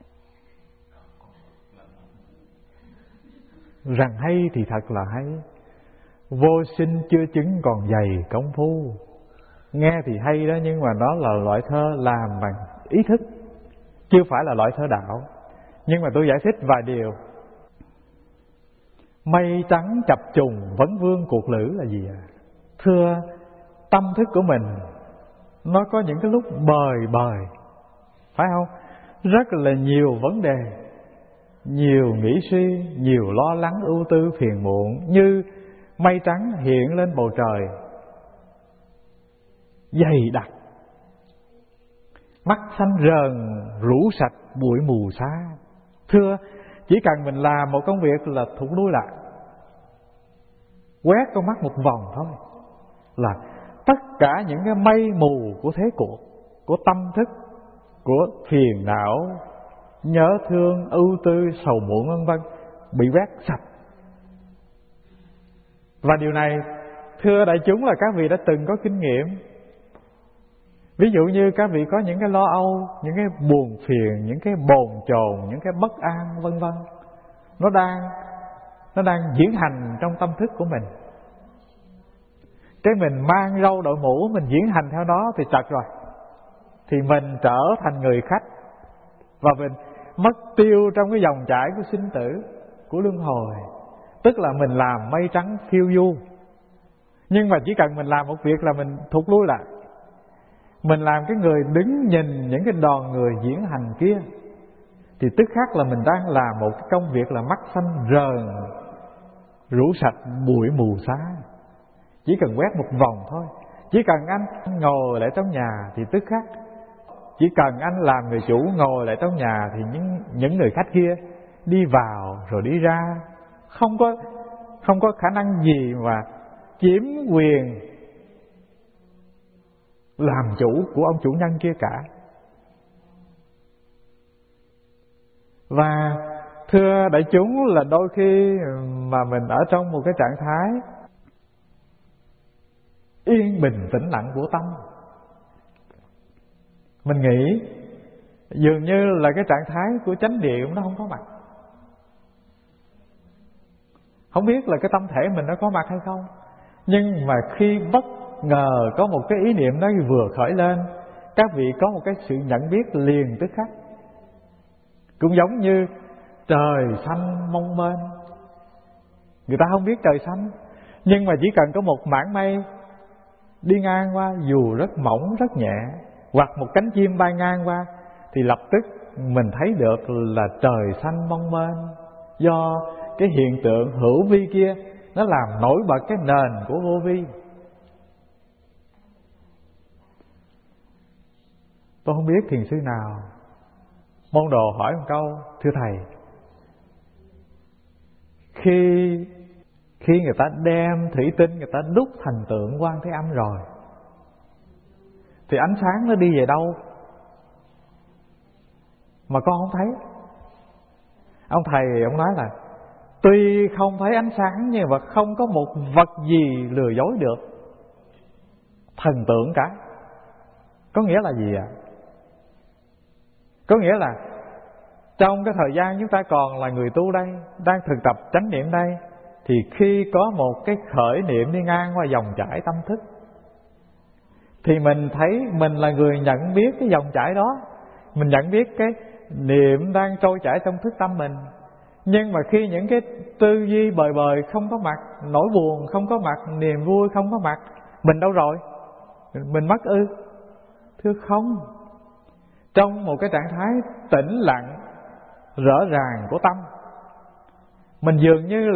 Rằng hay thì thật là hay, vô sinh chưa chứng còn dày công phu. Nghe thì hay đó, nhưng mà nó là loại thơ làm bằng ý thức, chưa phải là loại thơ đạo. Nhưng mà tôi giải thích vài điều. Mây trắng chập trùng vấn vương cuộc lữ là gì à? Thưa, tâm thức của mình nó có những cái lúc bời bời, phải không? Rất là nhiều vấn đề, nhiều nghĩ suy, nhiều lo lắng ưu tư phiền muộn, như mây trắng hiện lên bầu trời dày đặc, mắt xanh rờn rủ sạch bụi mù xá. Thưa, chỉ cần mình làm một công việc là thụt lui lại, quét con mắt một vòng thôi, là tất cả những cái mây mù của thế cuộc, của tâm thức, của phiền não, nhớ thương, ưu tư, sầu muộn vân vân bị quét sạch. Và điều này thưa đại chúng là các vị đã từng có kinh nghiệm. Ví dụ như các vị có những cái lo âu, những cái buồn phiền, những cái bồn chồn, những cái bất an vân vân, nó đang diễn hành trong tâm thức của mình. Cái mình mang râu đội mũ, mình diễn hành theo đó thì trật rồi, thì mình trở thành người khách, và mình mất tiêu trong cái dòng chảy của sinh tử, của luân hồi. Tức là mình làm mây trắng phiêu du. Nhưng mà chỉ cần mình làm một việc là mình thụt lui lại. Mình làm cái người đứng nhìn những cái đoàn người diễn hành kia, thì tức khắc là mình đang làm một cái công việc là mắt xanh rờn rủ sạch bụi mù xá. Chỉ cần quét một vòng thôi. Chỉ cần anh ngồi lại trong nhà thì tức khắc, chỉ cần anh làm người chủ ngồi lại trong nhà thì những người khách kia đi vào rồi đi ra, không có khả năng gì mà chiếm quyền làm chủ của ông chủ nhân kia cả. Và thưa đại chúng là đôi khi mà mình ở trong một cái trạng thái yên bình tĩnh lặng của tâm, mình nghĩ dường như là cái trạng thái của chánh niệm nó không có mặt. Không biết là cái tâm thể mình nó có mặt hay không, nhưng mà khi bất ngờ có một cái ý niệm nó vừa khởi lên, các vị có một cái sự nhận biết liền tức khắc. Cũng giống như trời xanh mông mênh, người ta không biết trời xanh, nhưng mà chỉ cần có một mảng mây đi ngang qua, dù rất mỏng rất nhẹ, hoặc một cánh chim bay ngang qua, thì lập tức mình thấy được là trời xanh mông mênh. Do cái hiện tượng hữu vi kia nó làm nổi bật cái nền của vô vi. tôi không biết thiền sư nào. Môn đồ hỏi một câu: thưa thầy, khi người ta đem thủy tinh người ta đúc thành tượng Quan Thế Âm rồi thì ánh sáng nó đi về đâu mà con không thấy? Ông thầy ông nói là tuy không thấy ánh sáng nhưng mà không có một vật gì lừa dối được thần tượng cả. Có nghĩa là gì ạ? Có nghĩa là trong cái thời gian chúng ta còn là người tu đây, đang thực tập chánh niệm đây, thì khi có một cái khởi niệm đi ngang qua dòng chảy tâm thức thì mình thấy mình là người nhận biết cái dòng chảy đó, mình nhận biết cái niệm đang trôi chảy trong thức tâm mình. Nhưng mà khi những cái tư duy bời bời không có mặt, nỗi buồn không có mặt, niềm vui không có mặt, mình đâu rồi? Mình mất ư? Thưa không. Trong một cái trạng thái tĩnh lặng rõ ràng của tâm, mình dường như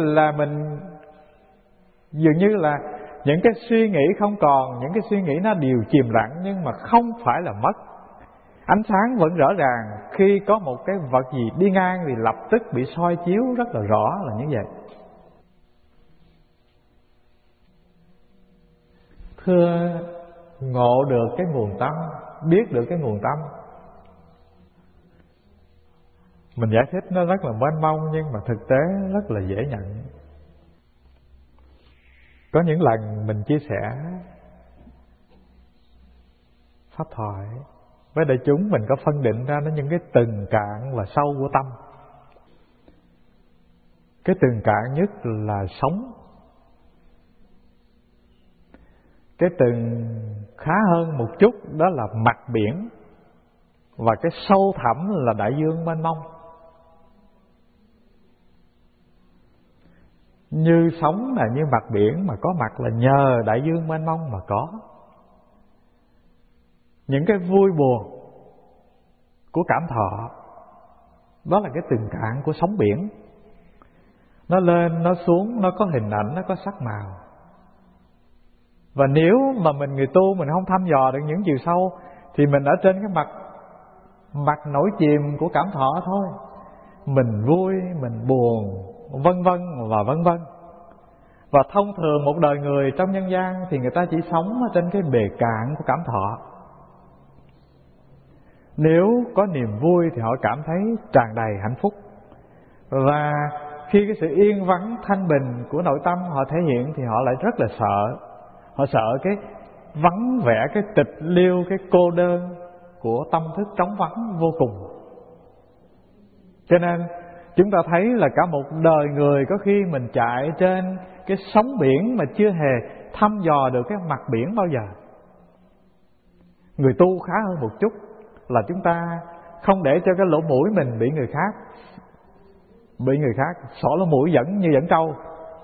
là những cái suy nghĩ không còn, những cái suy nghĩ nó đều chìm lặng, nhưng mà không phải là mất. Ánh sáng vẫn rõ ràng, khi có một cái vật gì đi ngang thì lập tức bị soi chiếu rất là rõ là như vậy. Thưa, ngộ được cái nguồn tâm, biết được cái nguồn tâm, mình giải thích nó rất là mênh mông nhưng mà thực tế rất là dễ nhận. Có những lần mình chia sẻ pháp thoại với đại chúng, mình có phân định ra nó những cái từng cạn và sâu của tâm. Cái từng cạn nhất là sống, cái từng khá hơn một chút đó là mặt biển, và cái sâu thẳm là đại dương mênh mông. Như sống là như mặt biển, mà có mặt là nhờ đại dương mênh mông mà có. Những cái vui buồn của cảm thọ, đó là cái từng cạn của sóng biển. Nó lên, nó xuống, nó có hình ảnh, nó có sắc màu. Và nếu mà mình người tu, mình không thăm dò được những chiều sâu thì mình ở trên cái mặt nổi chìm của cảm thọ thôi. Mình vui, mình buồn, vân vân và vân vân. Và thông thường một đời người trong nhân gian thì người ta chỉ sống ở trên cái bề cạn của cảm thọ. Nếu có niềm vui thì họ cảm thấy tràn đầy hạnh phúc. Và khi cái sự yên vắng thanh bình của nội tâm họ thể hiện thì họ lại rất là sợ. Họ sợ cái vắng vẻ, cái tịch liêu, cái cô đơn của tâm thức trống vắng vô cùng. Cho nên chúng ta thấy là cả một đời người có khi mình chạy trên cái sóng biển mà chưa hề thăm dò được cái mặt biển bao giờ. Người tu khá hơn một chút là chúng ta không để cho cái lỗ mũi mình bị người khác xỏ lỗ mũi dẫn như dẫn trâu.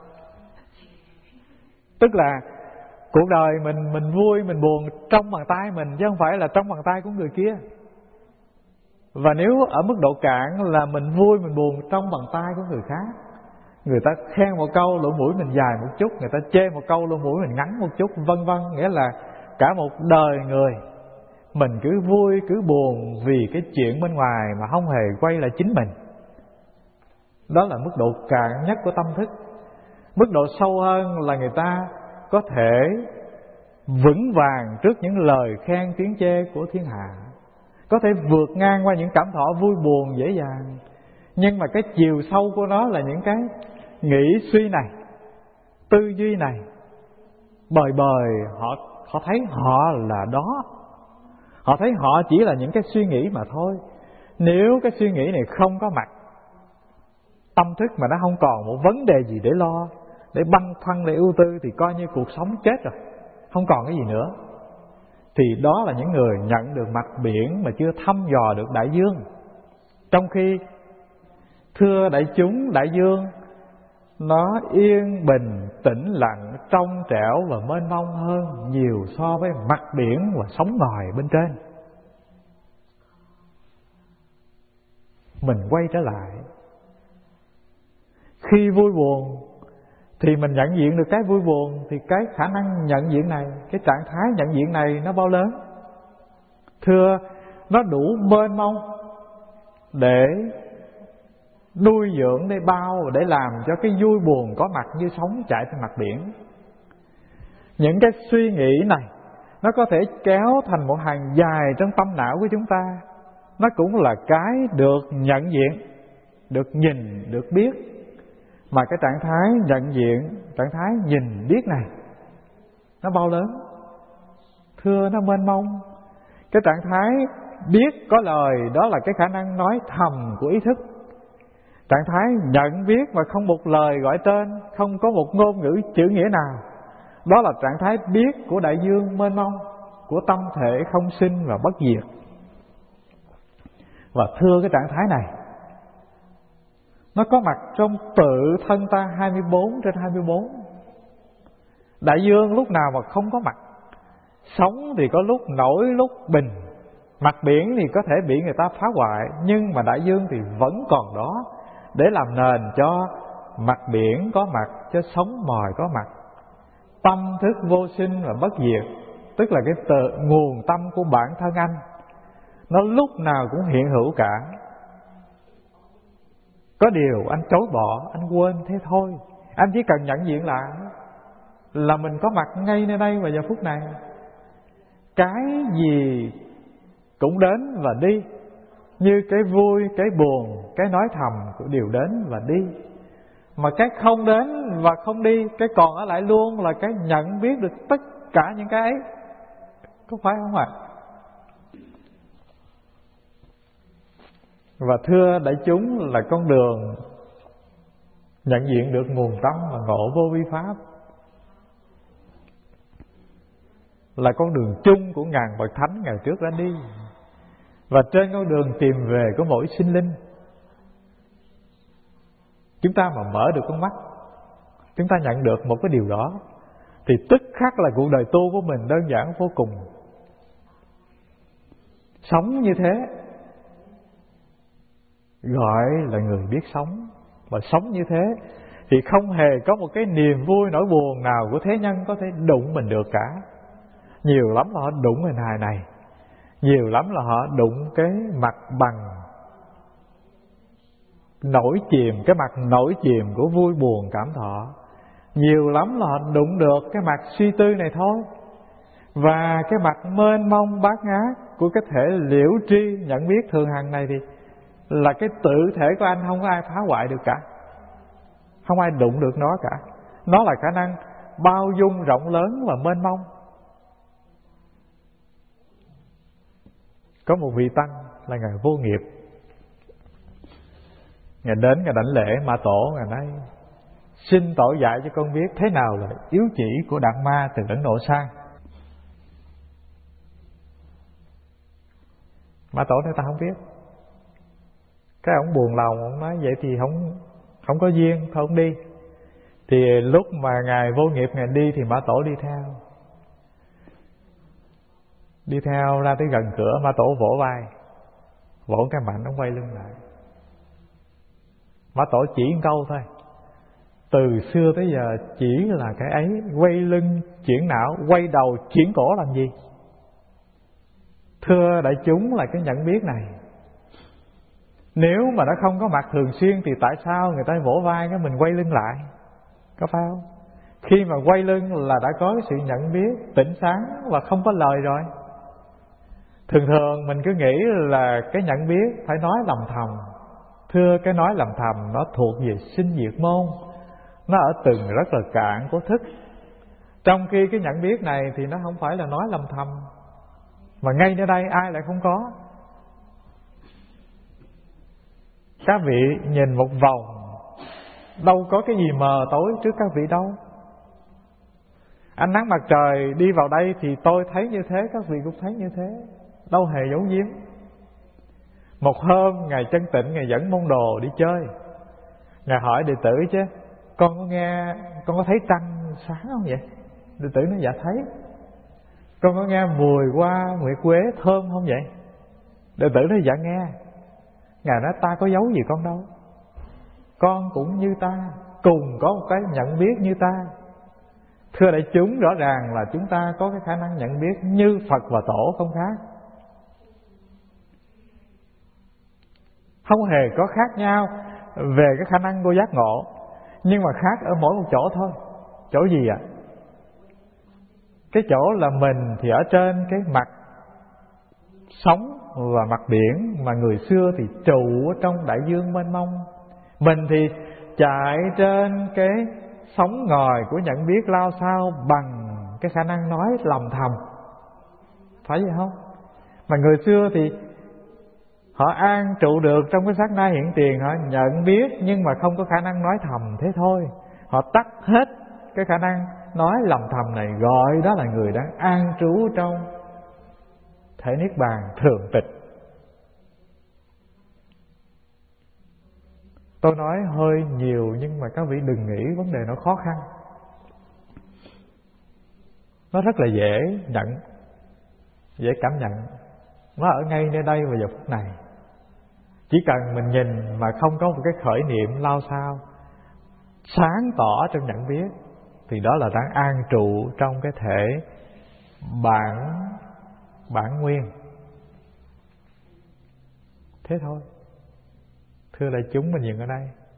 Tức là cuộc đời mình vui, mình buồn trong bàn tay mình, chứ không phải là trong bàn tay của người kia. Và nếu ở mức độ cạn là mình vui, mình buồn trong bàn tay của người khác, người ta khen một câu lỗ mũi mình dài một chút, người ta chê một câu lỗ mũi mình ngắn một chút, vân vân. Nghĩa là cả một đời người mình cứ vui, cứ buồn vì cái chuyện bên ngoài mà không hề quay lại chính mình. Đó là mức độ cạn nhất của tâm thức. Mức độ sâu hơn là người ta có thể vững vàng trước những lời khen tiếng chê của thiên hạ, có thể vượt ngang qua những cảm thọ vui buồn dễ dàng. Nhưng mà cái chiều sâu của nó là những cái nghĩ suy này, tư duy này, bời họ thấy họ là đó. Họ thấy họ chỉ là những cái suy nghĩ mà thôi. Nếu cái suy nghĩ này không có mặt, tâm thức mà nó không còn một vấn đề gì để lo, để băn khoăn, để ưu tư, thì coi như cuộc sống chết rồi, không còn cái gì nữa. Thì đó là những người nhận được mặt biển mà chưa thăm dò được đại dương. Trong khi thưa đại chúng, đại dương nó yên bình, tĩnh lặng, trong trẻo và mênh mông hơn nhiều so với mặt biển và sóng ngòi bên trên. Mình quay trở lại, khi vui buồn thì mình nhận diện được cái vui buồn, thì cái khả năng nhận diện này, cái trạng thái nhận diện này nó bao lớn. Thưa, nó đủ mênh mông để nuôi dưỡng, để bao, để làm cho cái vui buồn có mặt như sóng chạy trên mặt biển. Những cái suy nghĩ này nó có thể kéo thành một hàng dài trong tâm não của chúng ta. Nó cũng là cái được nhận diện, được nhìn, được biết. Mà cái trạng thái nhận diện, trạng thái nhìn biết này, nó bao lớn, thưa, nó mênh mông. Cái trạng thái biết có lời, đó là cái khả năng nói thầm của ý thức. Trạng thái nhận biết mà không một lời gọi tên, không có một ngôn ngữ chữ nghĩa nào, đó là trạng thái biết của đại dương mênh mông, của tâm thể không sinh và bất diệt. Và thưa, cái trạng thái này nó có mặt trong tự thân ta 24/24. Đại dương lúc nào mà không có mặt. Sóng thì có lúc nổi lúc bình, mặt biển thì có thể bị người ta phá hoại, nhưng mà đại dương thì vẫn còn đó để làm nền cho mặt biển có mặt, cho sóng mồi có mặt. Tâm thức vô sinh và bất diệt, tức là cái nguồn tâm của bản thân anh, nó lúc nào cũng hiện hữu cả. Có điều anh chối bỏ, anh quên thế thôi. Anh chỉ cần nhận diện lại là mình có mặt ngay nơi đây và giờ phút này. Cái gì cũng đến và đi, như cái vui, cái buồn, cái nói thầm cũng đều đến và đi. Mà cái không đến và không đi, cái còn ở lại luôn là cái nhận biết được tất cả những cái ấy. Có phải không ạ? Và thưa đại chúng, là con đường nhận diện được nguồn tâm và ngộ vô vi pháp, là con đường chung của ngàn bậc thánh ngày trước đã đi. Và trên con đường tìm về của mỗi sinh linh, chúng ta mà mở được con mắt, chúng ta nhận được một cái điều đó, thì tức khắc là cuộc đời tu của mình đơn giản vô cùng. Sống như thế gọi là người biết sống. Và sống như thế thì không hề có một cái niềm vui nỗi buồn nào của thế nhân có thể đụng mình được cả. Nhiều lắm là họ đụng hình hài này, nhiều lắm là họ đụng cái mặt bằng nổi chìm, cái mặt nổi chìm của vui buồn cảm thọ. Nhiều lắm là họ đụng được cái mặt suy tư này thôi. Và cái mặt mênh mông bát ngát của cái thể liễu tri nhận biết thường hằng này thì là cái tự thể của anh, không có ai phá hoại được cả, không ai đụng được nó cả. Nó là khả năng bao dung rộng lớn và mênh mông. Có một vị tăng là Ngài Vô Nghiệp. Ngài đến, Ngài đảnh lễ Ma Tổ. Ngài nói: xin Tổ dạy cho con biết thế nào là yếu chỉ của Đạt Ma từ Ấn Độ sang. Ma Tổ nói: ta không biết. Cái ông buồn lòng, ông nói: vậy thì không có duyên, thôi không đi. Thì lúc mà Ngài Vô Nghiệp Ngài đi thì Ma Tổ đi theo. Đi theo ra tới gần cửa, Ma Tổ vỗ vai, vỗ cái mạnh, ông quay lưng lại. Ma Tổ chỉ một câu thôi: từ xưa tới giờ chỉ là cái ấy, quay lưng chuyển não, quay đầu chuyển cổ làm gì? Thưa đại chúng, là cái nhận biết này. Nếu mà nó không có mặt thường xuyên thì tại sao người ta vỗ vai cái mình quay lưng lại? Có phải không? Khi mà quay lưng là đã có cái sự nhận biết tỉnh sáng và không có lời rồi. Thường thường mình cứ nghĩ là cái nhận biết phải nói lầm thầm. Thưa, cái nói lầm thầm nó thuộc về sinh diệt môn, nó ở từng rất là cạn của thức. Trong khi cái nhận biết này thì nó không phải là nói lầm thầm, mà ngay nơi đây ai lại không có. Các vị nhìn một vòng, đâu có cái gì mờ tối trước các vị đâu. Ánh nắng mặt trời đi vào đây thì tôi thấy như thế, các vị cũng thấy như thế, đâu hề giấu giếm. Một hôm Ngài Chân Tịnh Ngài dẫn môn đồ đi chơi. Ngài hỏi đệ tử chứ: con có thấy trăng sáng không vậy? Đệ tử nói: dạ thấy. Con có nghe mùi hoa nguyệt quế thơm không vậy? Đệ tử nói: dạ nghe. Ngài nói: ta có giấu gì con đâu, con cũng như ta, cùng có một cái nhận biết như ta. Thưa đại chúng, rõ ràng là chúng ta có cái khả năng nhận biết như Phật và Tổ không khác. Không hề có khác nhau về cái khả năng cô giác ngộ, nhưng mà khác ở mỗi một chỗ thôi. Chỗ gì ạ? Cái chỗ là mình thì ở trên cái mặt sóng và mặt biển, mà người xưa thì trụ ở trong đại dương mênh mông. Mình thì chạy trên cái sóng ngòi của nhận biết lao sao bằng cái khả năng nói lầm thầm. Phải vậy không? Mà người xưa thì họ an trụ được trong cái sát na hiện tiền, họ nhận biết nhưng mà không có khả năng nói thầm, thế thôi. Họ tắt hết cái khả năng nói lầm thầm này, gọi đó là người đang an trú trong thể niết bàn thường tịch. Tôi nói hơi nhiều nhưng mà các vị đừng nghĩ vấn đề nó khó khăn. Nó rất là dễ nhận, dễ cảm nhận. Nó ở ngay nơi đây và giờ phút này. Chỉ cần mình nhìn mà không có một cái khởi niệm lao sao sáng tỏ trong nhận biết, thì đó là đang an trụ trong cái thể bản nguyên. Thế thôi. Thưa đại chúng, mình dừng ở đây.